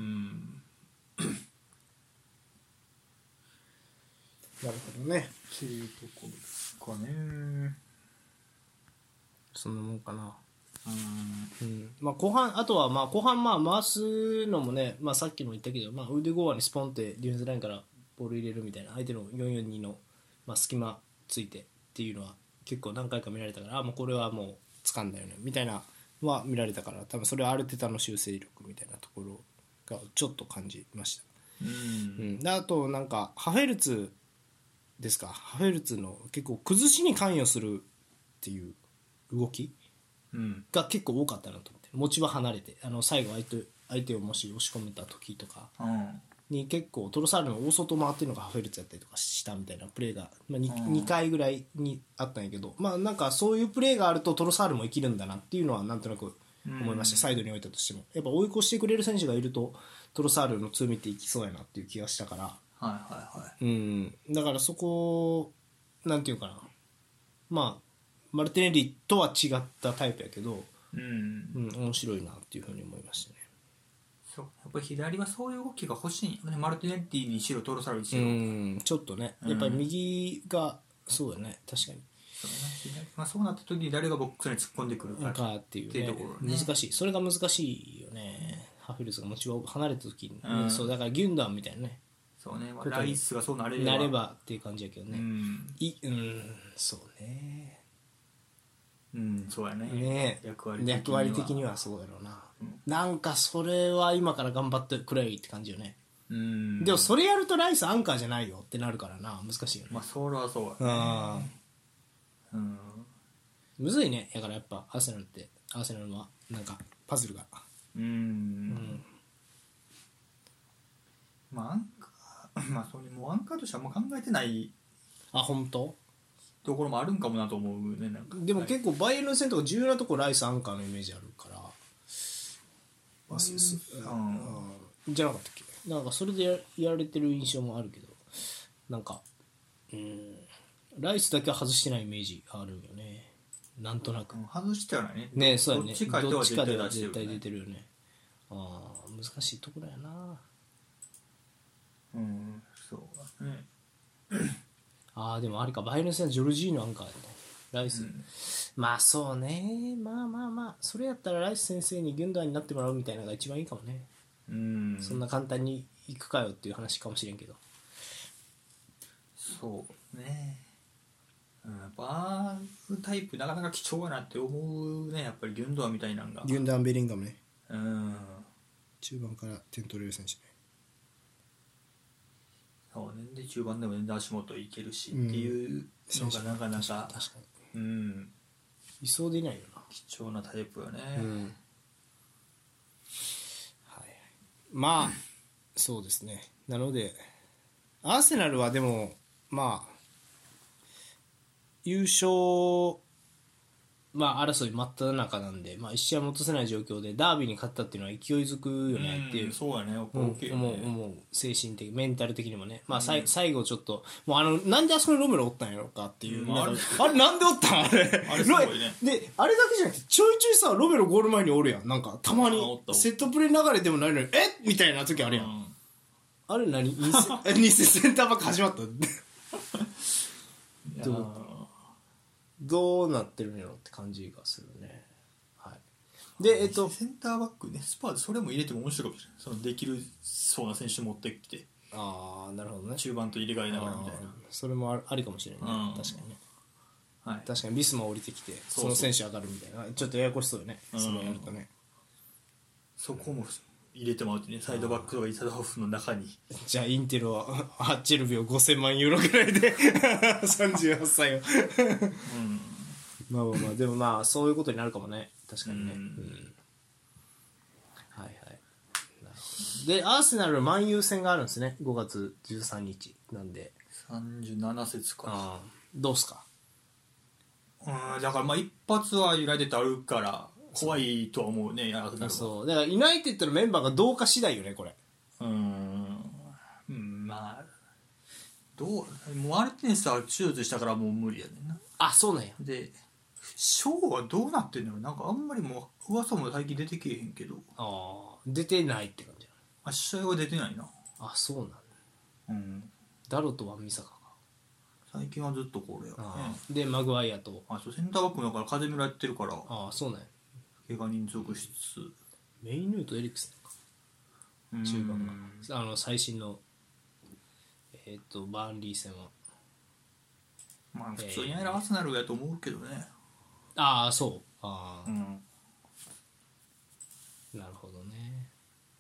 なるほどね。 っていうところですかね。 そんなもんかな。まあ、後半あとはまあ後半まあ回すのもね、まあ、さっきも言ったけど、まあ、ウーデゴーアにスポンってディフェンスラインからボール入れるみたいな相手の442の、まあ、隙間ついてっていうのは結構何回か見られたからもうこれはもう掴んだよねみたいなのは見られたから多分それはアルテタの修正力みたいなところがちょっと感じました。であとなんかハフェルツですかハフェルツの結構崩しに関与するっていう動きが結構多かったなと思って持ち場離れて最後相手をもし押し込めた時とかに結構トロサールの大外回ってるのがハフェルツやったりとかしたみたいなプレーが、まあ、2回ぐらいにあったんやけどまあなんかそういうプレーがあるとトロサールも生きるんだなっていうのはなんとなく思いました。サイドに置いたとしてもやっぱ追い越してくれる選手がいるとトロサールの強みっていきそうやなっていう気がしたからだからそこなんていうかなまあマルティネリとは違ったタイプやけど、面白いなっていうふうに思いましたね。 そうやっぱり左はそういう動きが欲しいんよね。マルティネリにしろトロサルにしろちょっとねやっぱり右がそうだね確かにそうね、まあ、そうなった時に誰がボックスに突っ込んでくるかっていう、ね、難しいそれが難しいよね。ハフェルツが持ち場を離れた時に、そうだからギュンダンみたいなねそうね、ライスがそうなればっていう感じやけどねそうねそうやね役割的にはそうやろうな、なんかそれは今から頑張ってくれって感じよね。でもそれやるとライスアンカーじゃないよってなるからな難しいよね。 まあそれはそうやねむずいねだからやっぱアーセナルはなんかパズルがまあアンカーまあそれもアンカーとしてはもう考えてない本当ところもあるんかもなと思うね。なんかでも結構バイエルン戦とか重要なところライスアンカーのイメージあるからじゃなかったっけなんかそれでやられてる印象もあるけどなんかライスだけは外してないイメージあるよねなんとなく、 外してはないねそうやねどっちかでは絶対出てるよね。難しいところやな。 そうだね。 でもあれか、バイエルン戦はジョルジーノアンカーやね、ライス、まあそうね、まあそれやったらライス先生にギュンドアンになってもらうみたいなのが一番いいかもね。そんな簡単に行くかよっていう話かもしれんけど。 そうね、バーグタイプなかなか貴重やなって思うね、やっぱりギュンドアンみたいなのが。 ギュンドアン・ベリンガムね、 中盤から点取れる選手ね。 そうね、で中盤でも足元いけるし、っていうのがなかなか確かに、いそうでいないよな、 貴重なタイプよね。 はい、まあそうですね。なのでアーセナルはでもまあ優勝争い真っ只中なんで、1試合も落とせない状況でダービーに勝ったっていうのは勢いづくよねっていう、 そうやね、 思う精神的メンタル的にもね、最後ちょっともうなんであそこにロメロおったんやろかっていう、あれなんでおったんあれすごいね。 であれだけじゃなくてちょいちょいさロメロゴール前におるやん、なんかたまにセットプレー流れでもないのにみたいな時あるやん、あれ何偽センターバック始まったどうなってるんやろって感じがするね。はい。でセンターバックね、スパーズそれも入れても面白いかもしれない。そのできるそうな選手持ってきて、 なるほどね。 中盤と入れ替えながらみたいな。 それもありかもしれないね。確かにね。はい、確かにビスマ降りてきてその選手上がるみたいな、ちょっとややこしそうよね。それやるとね。 そこも入れてもらってね、サイドバックとかインサイドハーフの中に。 じゃあインテルはチェルビを5000万ユーロぐらいで38歳をまあでもそういうことになるかもね、確かにね。はいはい。でアーセナルマンユー戦があるんですね、5月13日なんで 37節か。 どうすか。 だから一発はユナイテッドあるから怖いとは思うね。 そうだからユナイテッドのメンバーがどうか次第よねこれ。 どうもうアルテンスは手術したからもう無理やねんな。 そうなんや。 でショーはどうなってんの。なんかあんまりもう噂も最近出てけえへんけど。 出てないって感じ。 試合は出てないな。 そうなんだ。ダロとワンミサカが最近はずっとこれやでマグワイアとセンターバックだから風見らやってるから。 そうなんや。 怪我人続出。 メイヌーとエリクセンか中盤が最新のバーンリー戦は普通にアーセナルやと思うけどね。 そうなるほどね。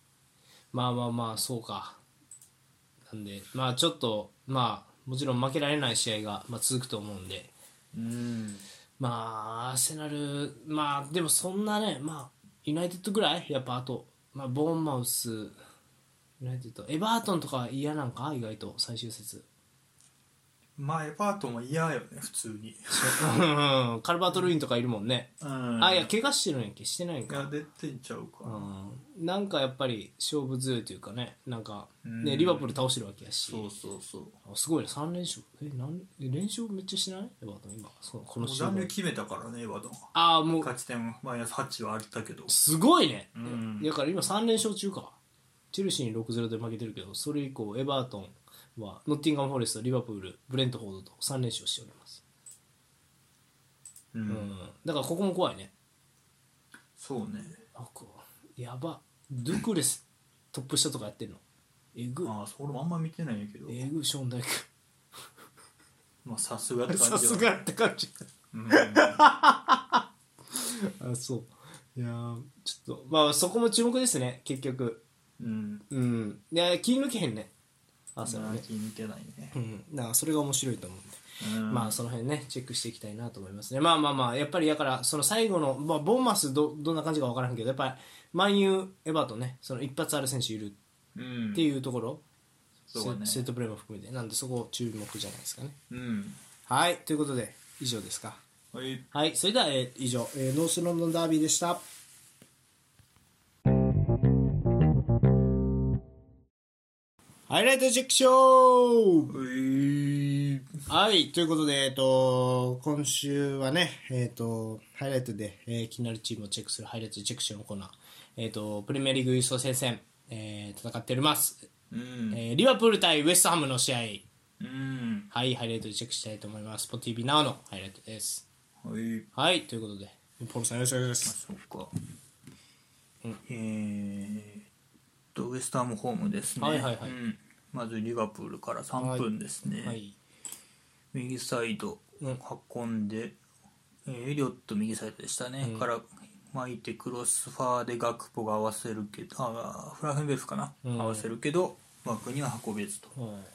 そうか。なんでちょっともちろん負けられない試合が、続くと思うんで、アーセナルでもそんなねユナイテッドぐらいやっぱあと、ボーンマウスユナイテッドエバートンとか嫌なんか意外と最終節。 エバートンは嫌よね普通にカルバート・ルインとかいるもんね。いや怪我してるんやっけしてないんか。 いや出てんちゃうかなんかやっぱり勝負強いというかね、なんかねリバプール倒してるわけやし。そうすごいね3連勝。連勝めっちゃしてないエバートン今この試合もう残留決めたからねエバートン。もう勝ち点マイナス8はあったけどすごいね。だから今3連勝中か。チェルシーに 6-0 で負けてるけど、それ以降エバートンはノッティンガム・フォレスト、リバプール、ブレントフォードと3連勝しております。だからここも怖いね。 そうね。 やば。ドゥクレストップ下とかやってんの。 それもあんま見てないんやけど。 ショーン大工。 さすがって感じ。 さすがって感じ。そう。いやちょっとそこも注目ですね結局。いや気抜けへんね。 気抜けないね。 だからそれが面白いと思うんで、その辺ねチェックしていきたいなと思いますね。やっぱりだからその最後のボンマスどんな感じか分からんけど、やっぱりマンユーエバートンね、その一発ある選手いるっていうところ、セットプレーも含めてなんでそこ注目じゃないですかね。はいということで以上ですか。はい、それでは、以上、ノースロンドンダービーでした。ハイライトチェックショー。はい、ということで、今週はね、ハイライトで、気になるチームをチェックするハイライトチェックショーのコーナー、プレミアリーグ優勝戦線、戦っております。 リバプール対ウエストハムの試合、 はい、ハイライトでチェックしたいと思います。スポ TV Now のハイライトです。はい、ということでポールさんよろしくお願いします。 そうか、ウエストハムホームですね。まずリバプールから3分ですね。右サイド運んで、エリオット右サイドでしたね、から巻いてクロスファーでガクポが合わせるけど、フラフェンベルフかな、合わせるけど枠には運べずと、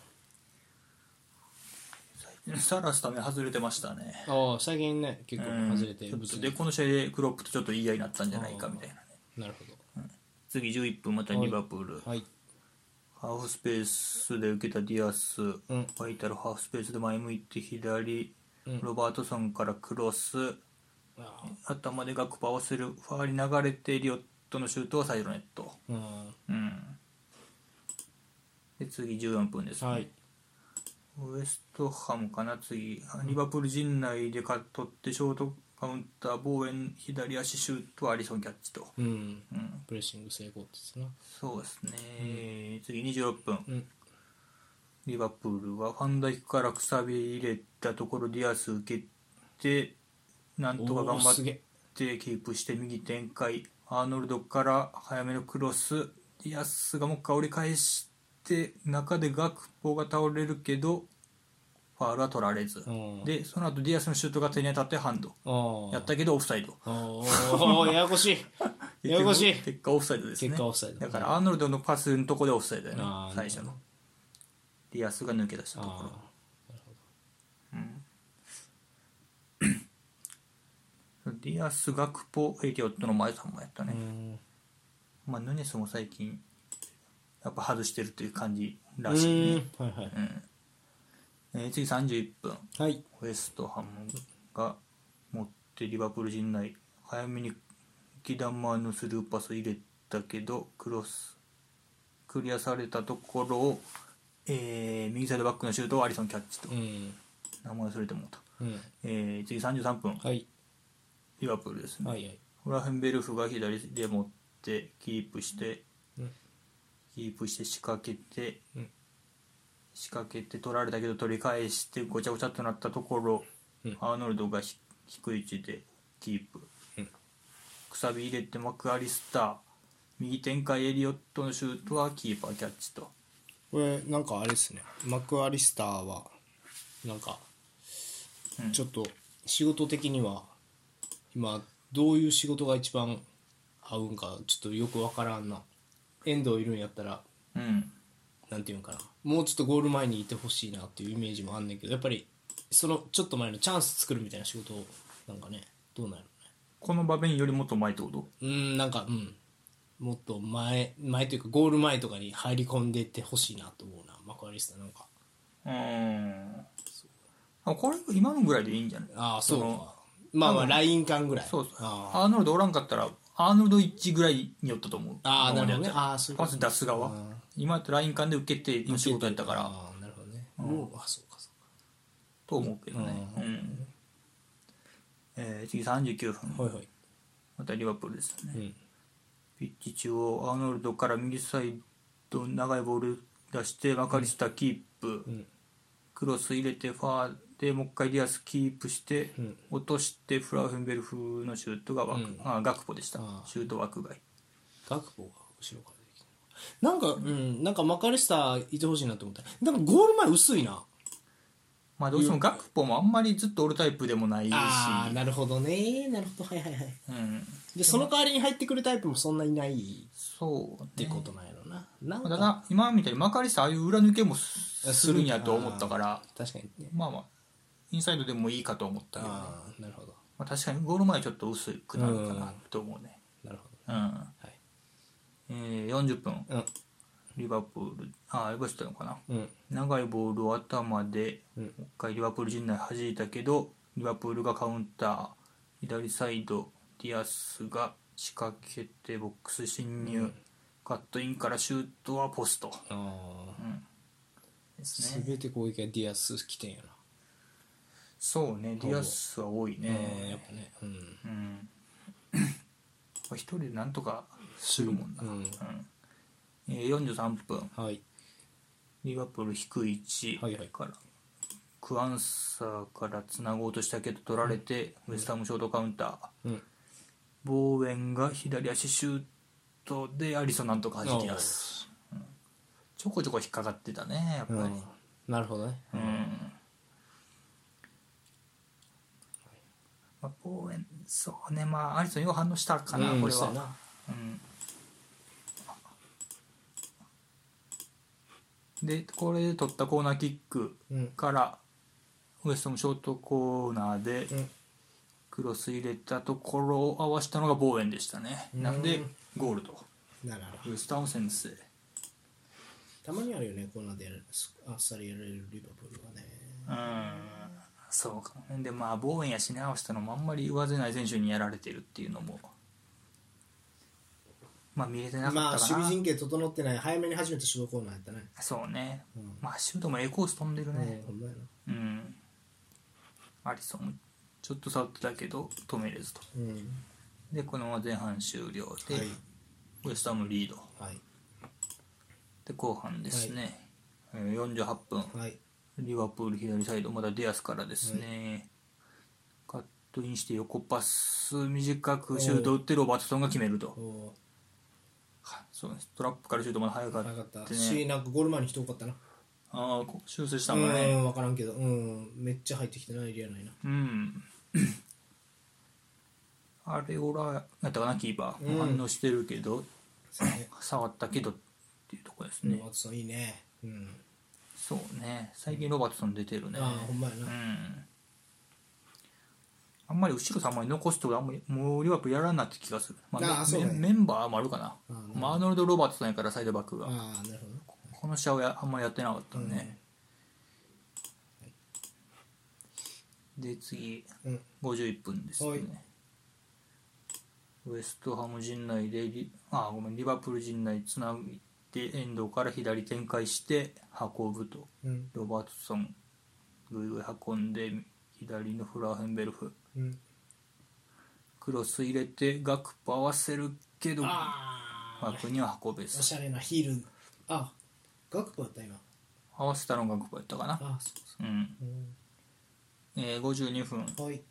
サラスため外れてましたね。 最近ね結構外れて、 でこの試合でクロップとちょっと言い合いになったんじゃないかみたいなね。 なるほど、 次11分またリバプール、ハーフスペースで受けたディアス、バイタルハーフスペースで前向いて左、ロバートソンからクロス、頭でガクポ合わせるファーに流れてエリオットのシュートはサイドネット、で次14分ですね、ウエストハムかな、次リバプール陣内で取ってショートカウンター、ボーエン左足シュート、アリソンキャッチと、 プレッシング成功ですね。 そうですね、次26分、リバプールはファンダイクからくさび入れたところディアス受けてなんとか頑張ってキープして右展開、アーノルドから早めのクロス、ディアスがもう一回折り返して中でガクポが倒れるけどファウルは取られず、でその後ディアスのシュートが手に当たってハンドやったけどオフサイド。 ややこしいややこしい、 結果オフサイドですね。 結果オフサイドだからアーノルドのパスのとこでオフサイドやね、最初のディアスが抜け出したところ。ディアス、ガクポ、エリオットの前さんもやったね。ヌネスも最近やっぱ外してるという感じらしいね。次31分、ウエストハムが持ってリバプール陣内、早めにキダマーのスルーパス入れたけどクロスクリアされたところを、右サイドバックのシュートをアリソンキャッチと、名前忘れてもうた、次33分、リバプールですね、フラヘンベルフが左で持ってキープして仕掛けて取られたけど取り返してごちゃごちゃとなったところ、アーノルドが低い位置でキープ、くさび入れてマクアリスター右展開、エリオットのシュートはキーパーキャッチと。 これなんかあれですね、マクアリスターはなんかちょっと仕事的には今どういう仕事が一番合うんかちょっとよくわからんな。遠藤いるんやったら、なんていうんかな、もうちょっとゴール前にいてほしいなっていうイメージもあんねんけど、やっぱりそのちょっと前のチャンス作るみたいな仕事なんかね、どうなるのね。 この場面よりもっと前ってこと？ なんかもっと前というかゴール前とかに入り込んでいってほしいなと思うな、マクアリスタなんか。 これ今のぐらいでいいんじゃない？ そうか。ライン間ぐらい。 そうアーノルドおらんかったらアーノルド1ぐらいによったと思う。 なるほどね。 パス出す側。今だとライン間で受けての仕事やったから。 なるほどね。そうかと思うけどね。次39分。またリバプールですよね。ピッチ中央アーノルドから右サイド長いボール出してマカリスタキープ、クロス入れてファーでもう一回ディアスキープして、落としてフラウフェンベルフのシュートがガクポでした。シュート枠外。 ガクポが後ろからできた。なんかマカリスタいてほしいなと思った。でもゴール前薄いな。 どうしてもガクポもあんまりずっとおるタイプでもないし。 なるほどね。なるほど、はい。でその代わりに入ってくるタイプもそんないないってことなんやろな。なんかただ今みたいにマカリスタああいう裏抜けもするんやと思ったから、 確かにね。 インサイドでもいいかと思ったけどね。 なるほど。 確かにゴール前ちょっと薄くなるかなと思うね。 なるほど。 40分、リバプールエバストンかな、長いボールを頭でもう一回リバプール陣内弾いたけどリバプールがカウンター、左サイドディアスが仕掛けてボックス侵入、カットインからシュートはポスト。 ですね。全て攻撃はディアス起点やな。 そうね、ディアスは多いね。 やっぱね。 一人でなんとかするもんな。43分、 リバプール低い位置から、はいはい、クアンサーからつなごうとしたけど取られて、ウェスタムショートカウンター、ボーウェンが左足シュートでアリソンなんとか弾き出す、ちょこちょこ引っかかってたねやっぱり、 なるほどね、 まあ、ボーウェンそうね、まあアリソンよう反応したかな、これは、でこれで取ったコーナーキックから、ウエストもショートコーナーでクロス入れたところを合わせたのがボーエンでしたね。なんでゴールと。ウエストハム先生。 たまにあるよね、コーナーであっさりやられるリバプールはね。 そうかもね。でまあボーエンやしね合わせたのもあんまり上背ない選手にやられてるっていうのもまあ見れてなかったかな。 守備陣形整ってない、早めに始めたシュートコーナーやったね。 そうね、まあシュートもコース飛んでるね。アリソンちょっと触ってたけど止めれずと、でこのまま前半終了で、ウエストハムリード、で後半ですね、48分、リバプール左サイドまだディアスからですね、カットインして横パス短くシュート打ってロバートソンが決めると。そうです、トラップからシュートまで早かったし、なんかゴール前に人多かったな。 修正したもんね。 分からんけど、めっちゃ入ってきてないエリアないな。 あれオラやったかな、キーパー、反応してるけど、触ったけどっていうところですね。 ロバートソンいいね。 そうね、最近ロバートソン出てるね。 ほんまやな。 あんまり後ろさんまり残すとあんまりもうリバプールやらんなって気がする。メンバーもあるかな。アーノルド・ロバートソンやからサイドバックが。この試合はあんまりやってなかったね。で次、51分ですね。ウエストハム陣内でリバプール陣内つなぎで遠藤から左展開して運ぶと、ロバートソンぐいぐい運んで左のフラーヘンベルフ、クロス入れてガクポ合わせるけど枠には運べず。 おしゃれなヒール。ガクポやった今。 合わせたのがガクポやったかな。52分、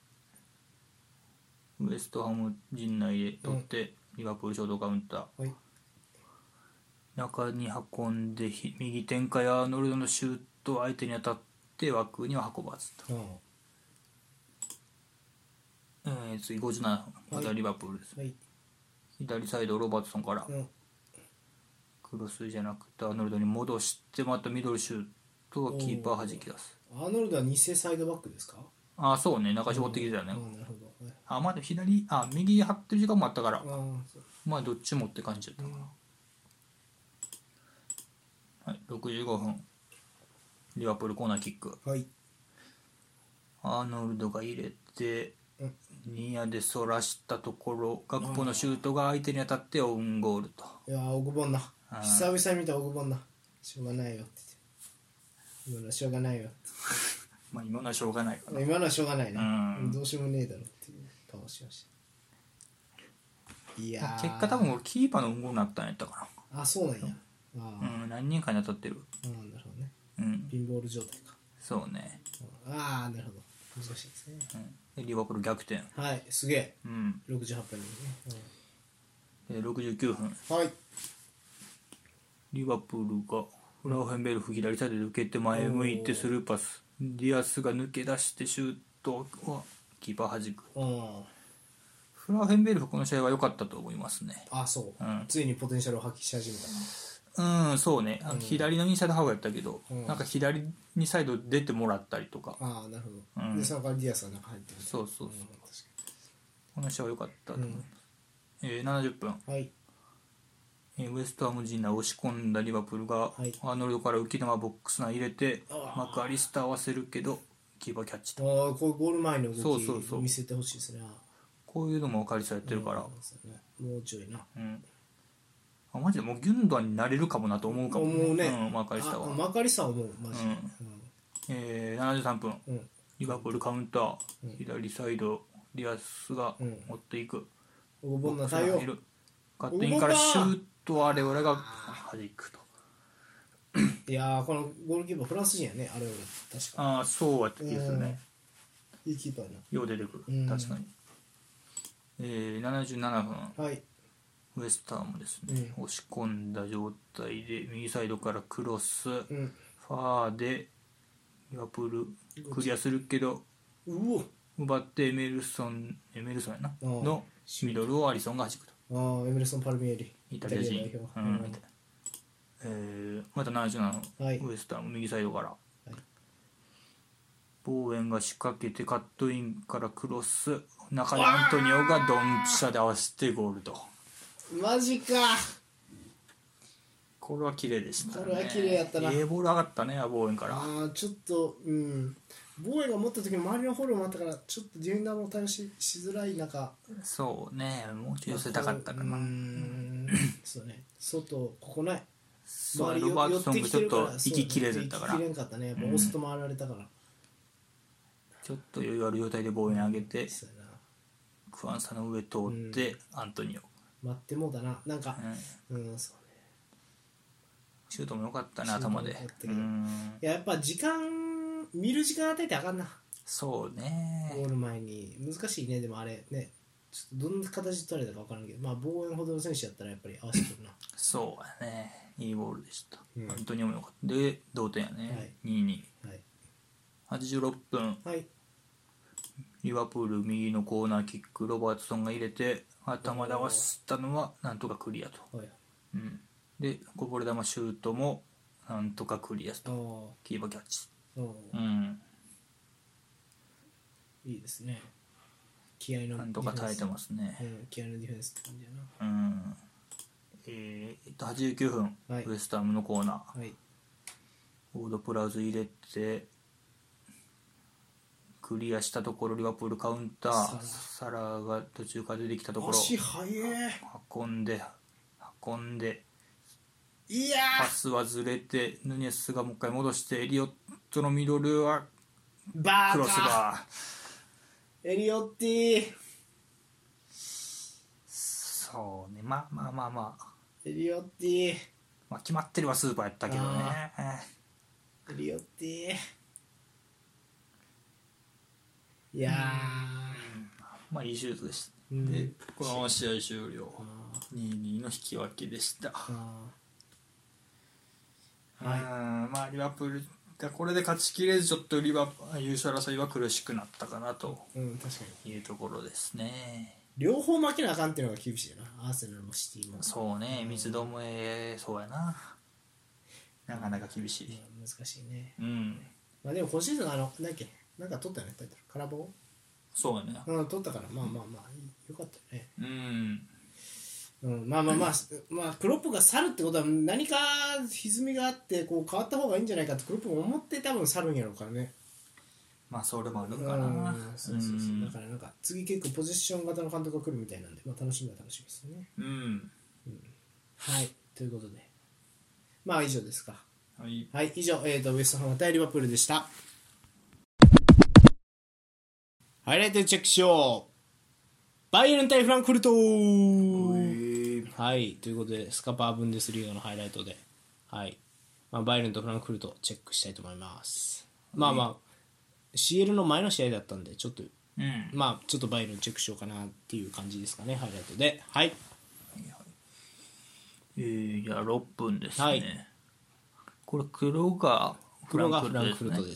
ウエストハム陣内で取って、リバプールショートカウンター、中に運んで右展開アーノルドのシュート相手に当たって枠には運ばずと。次57分、またリバプールです、左サイドロバートソンから、クロスじゃなくてアーノルドに戻してまたミドルシュートをキーパー弾き出す。 アーノルドは偽サイドバックですか？ そうね、中絞ってきてたよね。まだ左右張ってる時間もあったから、まあどっちもって感じだったかな。65分、リバプールコーナーキック、アーノルドが入れてニアでそらしたところ、ガクポのシュートが相手に当たってオウンゴールと。 いやオグボンな、久々に見たオグボンな、しょうがないよって言って、今のはしょうがないよまあ今のはしょうがないかな。 今のはしょうがないな、どうしようもねえだろっていう顔しました。いや結果多分キーパーのオウンゴールになったんやったかな。そうなんや。 何人かに当たってる。 なるほどね。ピンボール状態か。 そうね。 なるほど。難しいですね。 リバプール逆転。 すげえ。68分にね。 69分。リバプールがフラウヘンベルフ左サイドで受けて前向いてスルーパス。ディアスが抜け出してシュートをキーパー弾く。フラウヘンベルフこの試合は良かったと思いますね。 そう。ついにポテンシャルを発揮し始めた。 そうね、左のインサイドハーフやったけど、なんか左にサイド出てもらったりとか。 なるほど。でその代わりディアスが中入ってる。 そうこの試合は良かったと思います。70分、ウエストハム陣内押し込んだリバプールが、アーノルドから浮き球ボックス内入れてマクアリスター合わせるけどキーパーキャッチと。 こういうゴール前の動き見せてほしいですね。 こういうのもカリスタやってるから、 もうちょいな。 マジでもうギュンドアンになれるかもなと思うかもね。マカリスタは。 マカリスタは思うマジで。73分、リバプールカウンター、左サイドディアスが持っていく。 オグボンな対応。 カットインからシュート、あれ俺が弾くと。 いやーこのゴールキーパーフランス人やね、あれ俺確か。 ああそうやった気がするね。 いいキーパーやな。 よう出てくる、確かに。77分、 はい。 ウエスターもですね、押し込んだ状態で右サイドからクロス、ファーでリバプールクリアするけど奪ってエメルソンやなのミドルをアリソンが弾くと。 エメルソン・パルミエリ、 イタリア人。また77分、ウエスターも右サイドから、ボーエンが仕掛けてカットインからクロス、中でアントニオがドンピシャで合わせてゴールと。 マジか。 これは綺麗でしたね。 これは綺麗やったな。 ボール上がったね、ボーエンから。 ちょっとボーエンが持った時に周りのフォローもあったからちょっとディフェンダーも対応しづらい中、 そうね、もうちょい寄せたかったかな。 そうね、外ここない、 周りロバートソンがちょっと息切れずだから、 息切れんかったね、やっぱ大外回られたから、 ちょっと余裕ある状態でボーエン上げて、クワンサの上通ってアントニオ待ってもうだな、なんかそうね、 シュートも良かったね、頭で。 やっぱ見る時間与えてあかんな。 そうね、 ゴール前に難しいね。でもあれね、ちょっとどんな形で取られたか分からんけど、まあボーエンほどの選手やったらやっぱり合わせてるな。 そうやね、いいボールでした、アントニオも良かった。で同点やね、2-2、86分、リバプール右のコーナーキック、ロバートソンが入れて頭で合わせたのはなんとかクリアと、でこぼれ球シュートもなんとかクリアと、キーパーキャッチ。 いいですね。気合のなんとか耐えてますね。 気合のディフェンスって感じやな。 89分、ウエスタームのコーナー、オードプラウズ入れてクリアしたところ、リバプールカウンター、サラが途中から出てきたところ、 足速え、 運んでいやパスはずれてヌニェスがもう一回戻して、エリオットのミドルはクロスバー、エリオッティ、 そうね、まあエリオッティ、 決まってるはスーパーやったけどね。 エリオッティ、いやいいシュートでした、でこのまま試合終了、2-2の引き分けでした。リバプールがこれで勝ちきれず、ちょっと優勝争いは苦しくなったかなというところですね。 両方負けなあかんっていうのが厳しいな、アーセナルもシティも。 そうね、三つどもえ、そうやな、なかなか厳しい、 難しいね。でも今シーズンなんだっけ、なんか取ったよね、タイトル、カラボー、 そうやね、 取ったから、よかったよね。クロップが去るってことは何か歪みがあってこう変わった方がいいんじゃないかってクロップも思って多分去るんやろうからね。 それもあるかな。 そうだからなんか次結構ポジション型の監督が来るみたいなんで、楽しみですよね。はい、ということで以上ですか。はい、以上、ウエストハム対リバプールでした。ハイライトチェックしよう。バイエルン対フランクフルト。はい、ということでスカパーブンデスリーガのハイライトで、バイエルンとフランクフルトチェックしたいと思います。CL の前の試合だったんでちょっと、ちょっとバイエルンチェックしようかなっていう感じですかね、ハイライトで。 じゃあ6分ですね。これ黒がフランクフルトです。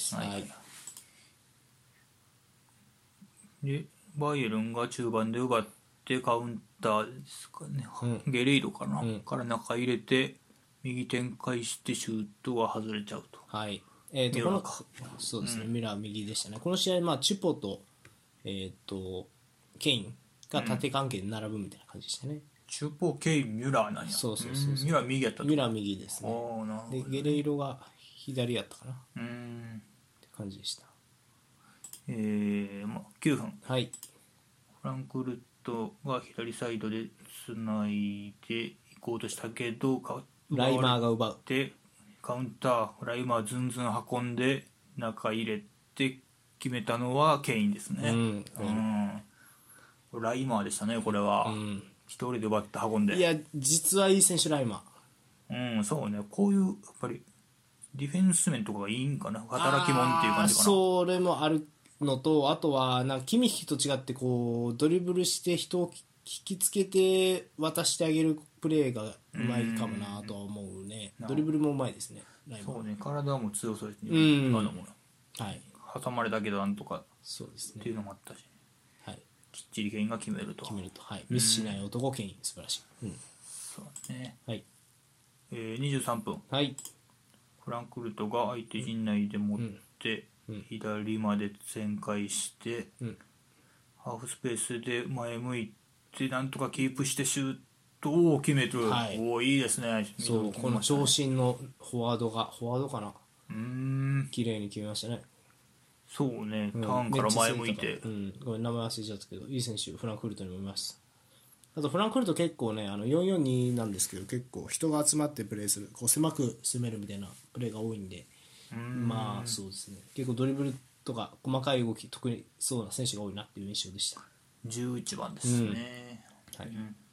でバイエルンが中盤で奪ってカウンターですかね、ゲレイロかな、から中入れて右展開してシュートが外れちゃうと。 そうですね、ミラー右でしたね。この試合、チュポと、ケインが縦関係で並ぶみたいな感じでしたね。 チュポ、ケイン、ミュラーなんや。 そうミラー右やったと。 ミラー右ですね。でゲレイロが左やったかなって感じでした。 9分、フランクフルトが左サイドでつないでいこうとしたけどライマーが奪うでカウンター、ライマーずんずん運んで中入れて決めたのはケインですね。ライマーでしたね、これは。一人で奪って運んで。 いや実はいい選手、ライマー。そうね、こういうやっぱりディフェンス面とかがいいんかな、働き者っていう感じかな。 それもあるのと、あとはなんかキミッヒと違ってこうドリブルして人を引きつけて渡してあげるプレーがうまいかもなとは思うね。ドリブルもうまいですね。 そうね、体も強そうですね。 今のも、 はい、 挟まれたけどなんとかそうですねっていうのもあったし、 はい、 きっちりケインが決めると、 はい、ミスしない男ケイン素晴らしい、 そうね、 はい、 23分、 はい、 フランクフルトが相手陣内で持って、左まで旋回して、ハーフスペースで前向いてなんとかキープしてシュートを決める、 はい、 いいですね。 そうこの長身のフォワードかな、綺麗に決めましたね。 そうね、ターンから前向いて、 ごめん名前忘れちゃったけどいい選手フランクフルトにもいます。あとフランクフルト結構ね442なんですけど結構人が集まってプレーするこう狭く攻めるみたいなプレーが多いんで、まあそうですね、結構ドリブルとか細かい動き得意そうな選手が多いなっていう印象でした。 11番ですね、はい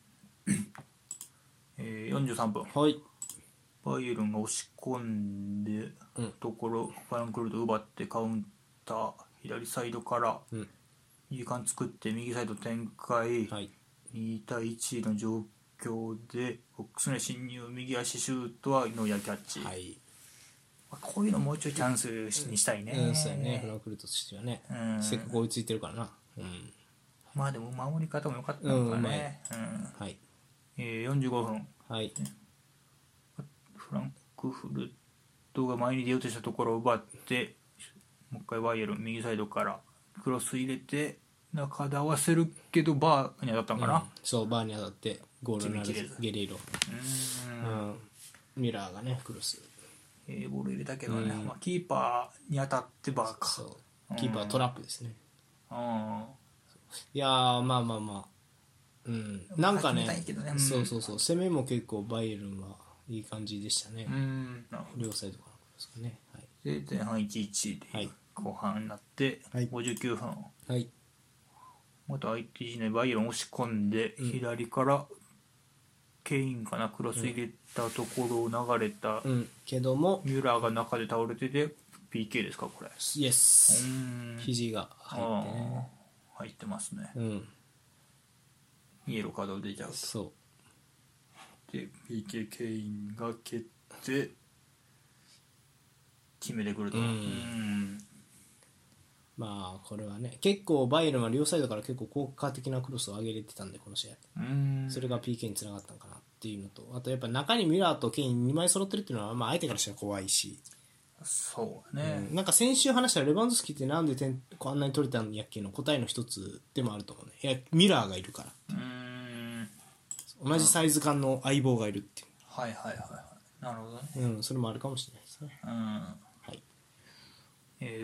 43分、 はい、 バイエルンが押し込んで、ところフランクフルト奪ってカウンター左サイドから時間作って右サイド展開、 はい、 2対1の状況でボックス内侵入右足シュートはノイアーキャッチ、はい、こういうのもうちょいチャンスにしたいね。 そうやね、フランクフルトとしてはね、せっかく追いついてるからな、 まあでも守り方も良かったのかね、はい、45分、 はい、 フランクフルトが前に出ようとしたところを奪ってもう一回バイエルン右サイドからクロス入れて中で合わせるけどバーに当たったのかな、 そうバーに当たってゴールになるゲレイロ、ミラーがねクロス、 ボール入れたけどね、キーパーに当たってバーか、 そうキーパートラップですね、いやまあなんかね、そう攻めも結構バイエルンはいい感じでしたね、両サイドからですかね、はい、 で前半 1-1 で後半になって、59分、はい、また相手陣内バイエルン押し込んで、左からケインかなクロス入れたところを流れた、 けどもミュラーが中で倒れてて PK ですかこれ。 イエス、肘が入ってね、 入ってますね、イエローカード出ちゃうと、そうで PK ケインが蹴って決めてくると、 まあこれはね結構バイエルンは両サイドから結構効果的なクロスを上げれてたんでこの試合、それが PK につながったのかなっていうのと、あとやっぱ中にミラーとケイン2枚揃ってるっていうのは、まあ、相手からしたら怖いし、 そうね、 なんか先週話したレバンドフスキってなんであんなに取れたんやっけの答えの一つでもあると思うね。いやミラーがいるから、同じサイズ感の相棒がいるっていう、 はいなるほどね、 それもあるかもしれないですね、はい、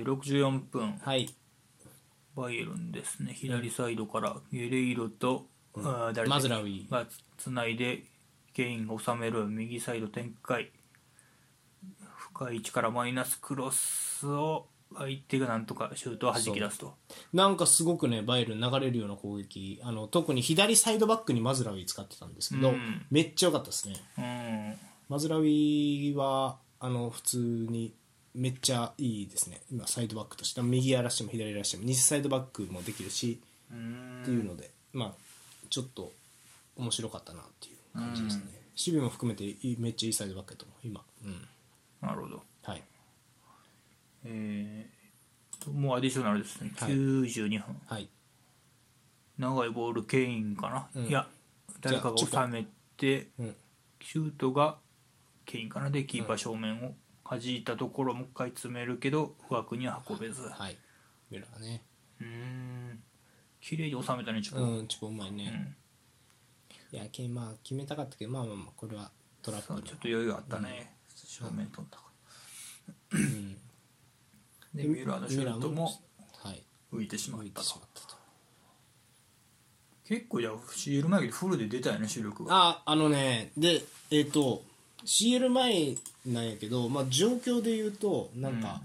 64分、 はい、 バイエルンですね、左サイドからゲレイロと、 マズラウィがつないでケインが収める右サイド展開、深い位置からマイナスクロスを相手がなんとかシュートを弾き出すと、 なんかすごくねバイエルン流れるような攻撃、特に左サイドバックにマズラウィ使ってたんですけど、めっちゃ良かったですね、マズラウィは普通にめっちゃいいですね、今サイドバックとして右やらしても左やらしても偽サイドバックもできるしっていうので、まあちょっと面白かったなっていう感じですね、守備も含めてめっちゃいいサイドバックだと思う今、 なるほど、 はい、 もうアディショナルですね、92分、はい、長いボールケインかな、いや誰かが収めて、シュートがケインかなでキーパー正面を弾いたところもう一回詰めるけど枠には運べず、 はい、ミラーね、 綺麗に収めたねチュポうまいね、いやまあ決めたかったけどまあこれはトラップちょっと余裕あったね、正面飛んだからでミュラーのシュートも浮いてしまったと、結構じゃあ CL 前でフルで出たよね主力がでCL 前なんやけど、まあ、状況で言うとなんか、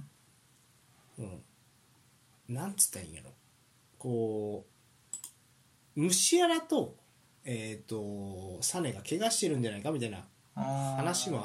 なんつったらいいんやろこうムシアラとサネが怪我してるんじゃないかみたいな話もあっ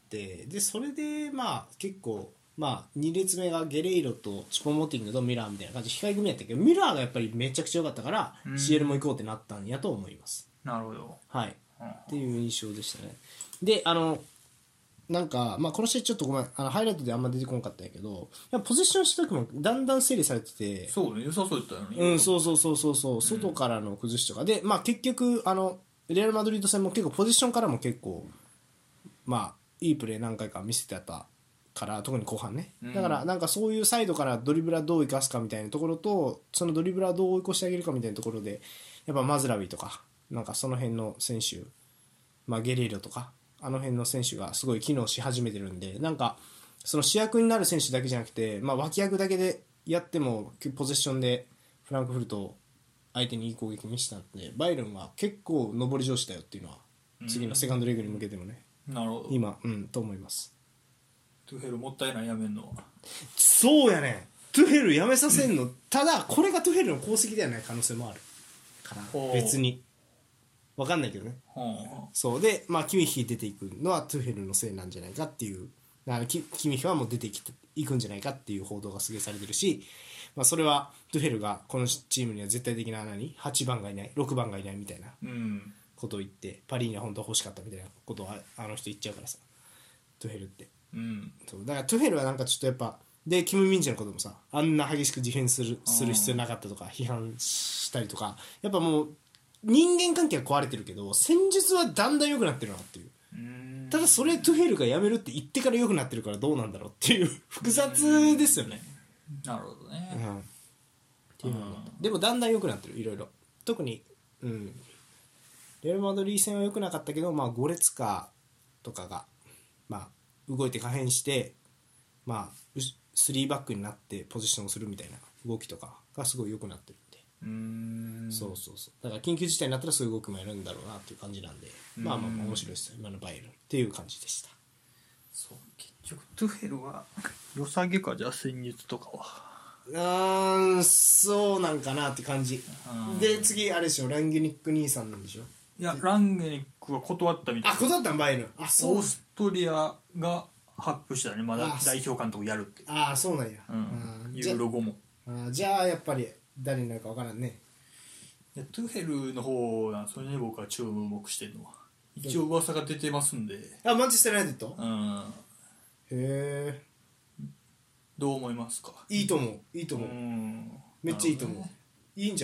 て、でそれでまあ結構まあ2列目がゲレイロとチュポモティングとミラーみたいな感じで控え組やったけど、ミラーがやっぱりめちゃくちゃ良かったから CL も行こうってなったんやと思います。 なるほど。 はい、っていう印象でしたね。でなんか、まあ、この試合ちょっとごめんハイライトであんま出てこなかったんやけど、ポジションした時もだんだん整理されてて、 そうね、良さそうやったよね。 うん、そう、外からの崩しとかで、まあ、結局レアル・マドリード戦も結構ポジションからも結構まあいいプレー何回か見せてたから、特に後半ね、だからなんかそういうサイドからドリブラーどう生かすかみたいなところと、そのドリブラーどう追い越してあげるかみたいなところで、やっぱマズラウィとかなんかその辺の選手、まあ、ゲレーロとかあの辺の選手がすごい機能し始めてるんで、なんかその主役になる選手だけじゃなくて、まあ、脇役だけでやってもポゼッションでフランクフルトを相手にいい攻撃にしたんで、バイエルンは結構上り調子だよっていうのは次のセカンドレグに向けてもね、 なるほど。 今と思います。 トゥヘルもったいない、やめんのは。 そうやね、トゥヘルやめさせんの、ただこれがトゥヘルの功績ではない可能性もあるから別に分かんないけどね。そうで、まあ、キミッヒ出ていくのはトゥヘルのせいなんじゃないかっていう、キミッヒはもう出ていくんじゃないかっていう報道がすげえされてるし、まあ、それはトゥヘルがこのチームには絶対的な8番がいない6番がいないみたいなことを言って、パリには本当は欲しかったみたいなことをあの人言っちゃうからさ、トゥヘルって、そうだからトゥヘルはなんかちょっとやっぱで、キム・ミンジェのこともさ、あんな激しくディフェンスする必要なかったとか批判したりとか、やっぱもう人間関係は壊れてるけど戦術はだんだん良くなってるなっていう。ただそれトゥヘルがやめるって言ってから良くなってるからどうなんだろうっていう複雑ですよね。 なるほどね。 っていうのはでもだんだん良くなってる、いろいろ。特にレアル・マドリー戦は良くなかったけど、まあ、ゴレツカとかが、まあ、動いて可変して、まあ、3バックになってポジションをするみたいな動きとかがすごい良くなってるんで、そうだから緊急事態になったらそういう動きもやるんだろうなっていう感じなんで、まあまあ面白いですよ今のバイエルンっていう感じでした。 そう、結局トゥヘルは良さげか、じゃあ戦術とかはそうなんかなって感じで、次あれでしょ、ランゲニック兄さんなんでしょ。 いや、ランゲニックは断ったみたいな。 断ったんバイエルン。そう、 オーストリアが発表したね、まだ代表監督やるって。 そうなんや、 ユーロ後も。 じゃあやっぱり誰になるか分からんね。 トゥヘルの方なん、それに僕は注目してるのは一応噂が出てますんで。 マンチェスター・ユナイテッド。へえ、 どう思いますか。 いいと思う、めっちゃいいと思う、いいんじゃ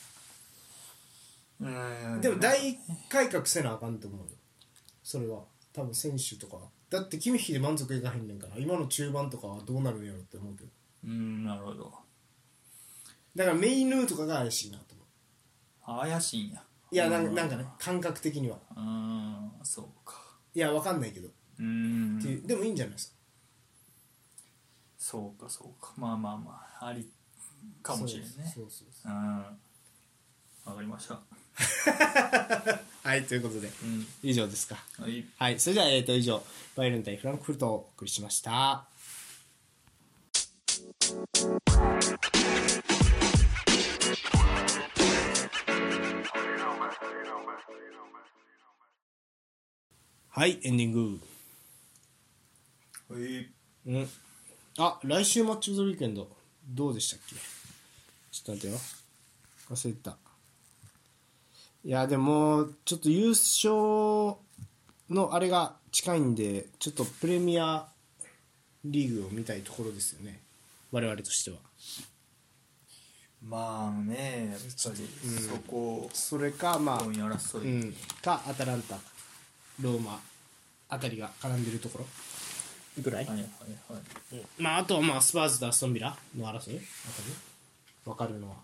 ん。でも大改革せなあかんと思うよ、それは。多分選手とかだってキミッヒで満足いかへんねんから、今の中盤とかはどうなるんやろって思うけど。 なるほど。 だからメイヌーとかが怪しいなと思う。 怪しいんや。 いや、なんかね、感覚的には。 そうか。 いや、わかんないけどっていう。でもいいんじゃないですか。 そうかまあありかもしれんね。わかりました。 はい、ということで、以上ですか。 はい、 それでは以上バイエルン対フランクフルトをお送りしました。はい、エンディング。来週マッチオブザウィークエンドどうでしたっけ。ちょっと待ってよ、忘れてた。いやでもちょっと優勝のあれが近いんで、ちょっとプレミアリーグを見たいところですよね、我々としては。 まあね、やっぱりそこ、 それかまあ争い、 かアタランタ、ローマあたりが絡んでるところぐらい。まああとはまあスパーズとアストンビラの争い分かるのは。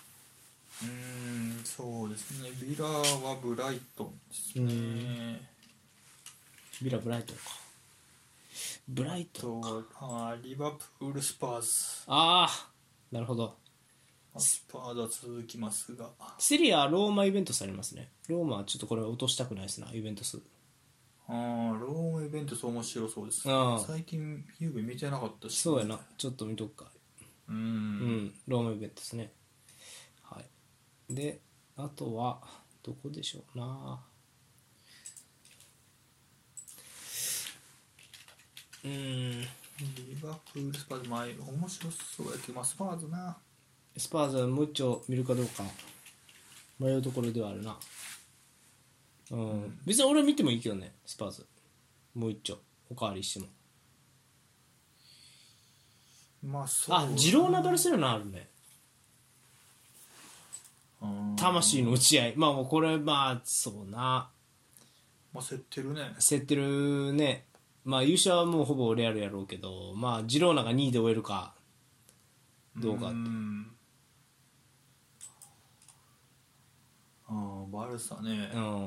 そうですね。ビラはブライトンですね。 ビラブライトンか。ブライトンか。リバプールスパーズ。 なるほど。 スパーズは続きますが、 セリアローマイベントスありますね。ローマはちょっとこれは落としたくないですな、イベントス。 ローマイベントス面白そうです。最近ユーベ見てなかったし、 そうやな、ちょっと見とくか。ローマイベントスね。はい。であとはどこでしょうな。 リバプールスパーズ前面白そうやけど、スパーズな。 スパーズはもう一丁見るかどうか迷うところではあるな。別に俺は見てもいいけどね、スパーズもう一丁おかわりしても。 そうジローナバルセロナあるね。魂の打ち合い。もうこれそうな。 競ってるね。 競ってるね。優勝はもうほぼレアルやろうけど、ジローナが2位で終えるかどうかって。 バルサね。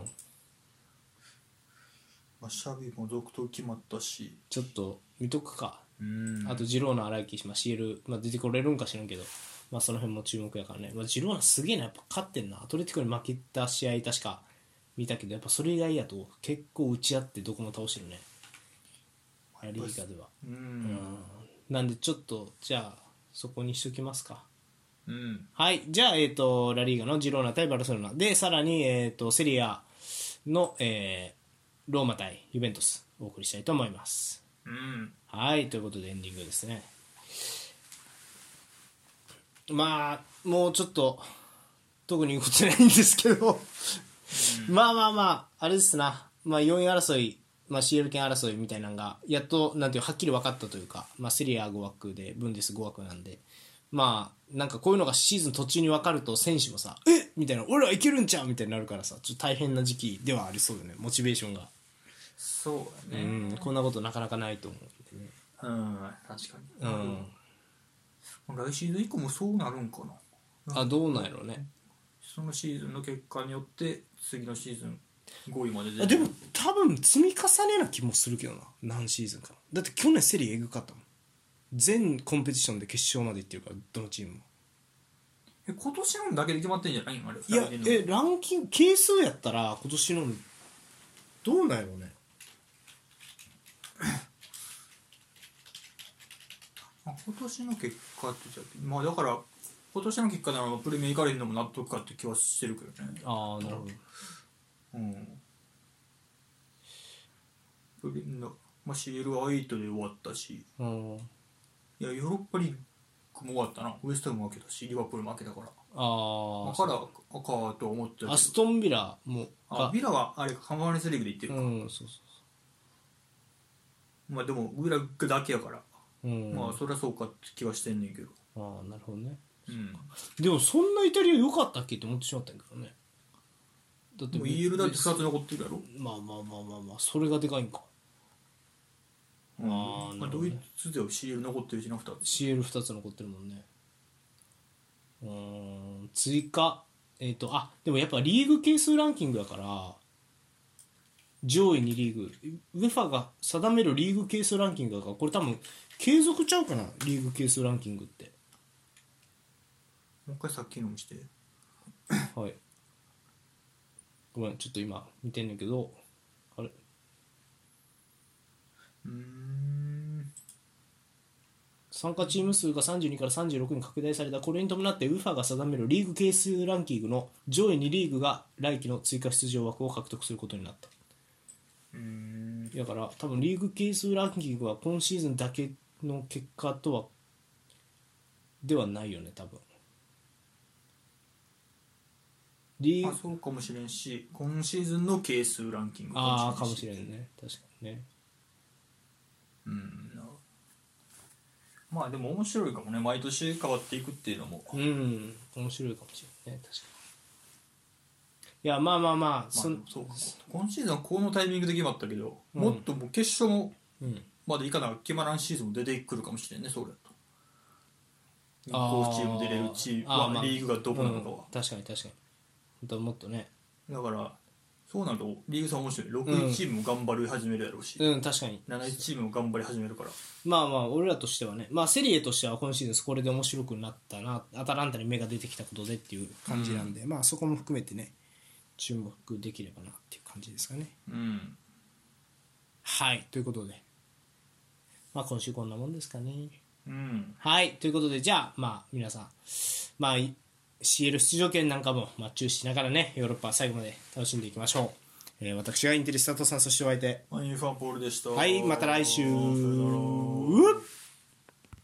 シャビも続投決まったし、 ちょっと見とくか。あとジローナ、荒木、CL、出てこれるんか知らんけど、その辺も注目やからね。ジローナすげえな、やっぱ勝ってんな。アトレティコに負けた試合確か見たけど、やっぱそれ以外やと結構打ち合ってどこも倒してるね、ラリーガでは。なんでちょっとじゃあそこにしときますか。はい、じゃあ、ラリーガのジローナ対バルセロナで、さらに、セリアの、ローマ対ユベントスお送りしたいと思います。はい、ということでエンディングですね。もうちょっと特に言うことないんですけどあれですな、4位争い、CL 権争いみたいなのがやっとなんていうはっきり分かったというか、セリア5枠でブンデス5枠なんで、なんかこういうのがシーズン途中に分かると選手もさみたいな、俺らいけるんちゃうみたいになるからさ、ちょっと大変な時期ではありそうよね、モチベーションが。 そうだね、 こんなことなかなかないと思うんでね。 確かに。来シーズン以降もそうなるんかな。 どうなんやろうね。 そのシーズンの結果によって次のシーズン5位まで出る。でも多分積み重ねな気もするけどな、何シーズンか。だって去年セリエグかったもん。全コンペティションで決勝まで行ってるから、どのチームも。 今年のだけで決まってんじゃないんあれ。 いやランキング係数やったら今年のどうなんやろうね。 今年の結果って言っちゃって、だから今年の結果ならプレミア行かれるのも納得かって気はしてるけどね。 なるほど。 CL は8で終わったし、いやヨーロッパリーグも終わったな。ウエストハム負けたし、リバプール負けたから。だから赤と思ってたけど。 アストンビラもビラはあれカンファレンスリーグで行ってるか。でもビラだけやから、そりゃそうかって気はしてんねんけど。 なるほどね。でもそんなイタリア良かったっけって思ってしまったんやけどね。 だってもう EL だって2つ残ってるやろ。 それがでかいんか。 ドイツでは CL 残ってるしな、2つ。 CL2 つ残ってるもんね。追加でもやっぱリーグ係数ランキングだから上位2リーグ、ウェファが定めるリーグ係数ランキングだから、これ多分継続ちゃうかな、リーグ係数ランキングって。 もう一回さっきの見してはい、ごめん、ちょっと今見てんねんけど、あれ参加チーム数が32から36に拡大された。これに伴って UEFA が定めるリーグ係数ランキングの上位2リーグが来季の追加出場枠を獲得することになった。だから多分リーグ係数ランキングは今シーズンだけの結果とはではないよね、多分。 そうかもしれんし、今シーズンの係数ランキングかもしれんね、確かにね。 でも面白いかもね、毎年変わっていくっていうのも。 面白いかもしれないね、確かに。いやそう今シーズンはこのタイミングで決まったけど、もっともう決勝もまでいかな決まらんシーズンも出てくるかもしれんね、それだと。日本チーム出れるチームはリーグがどこなのかは。 確かに本当はもっとね。 だからそうなるとリーグさん面白い。6位チームも頑張り始めるやろうし、 確かに 7位チームも頑張り始めるから、 俺らとしてはね、セリエとしては今シーズンこれで面白くなったな、アタランタに目が出てきたことでっていう感じなんで、そこも含めてね注目できればなっていう感じですかね。はい、ということで今週こんなもんですかね。はい、ということで、じゃあ皆さんCL 出場権なんかも注視しながらね、ヨーロッパ最後まで楽しんでいきましょう。 私がインテリスタートさん、そしてお相手、 マインファンポールでした。 はい、また来週。 さよなら。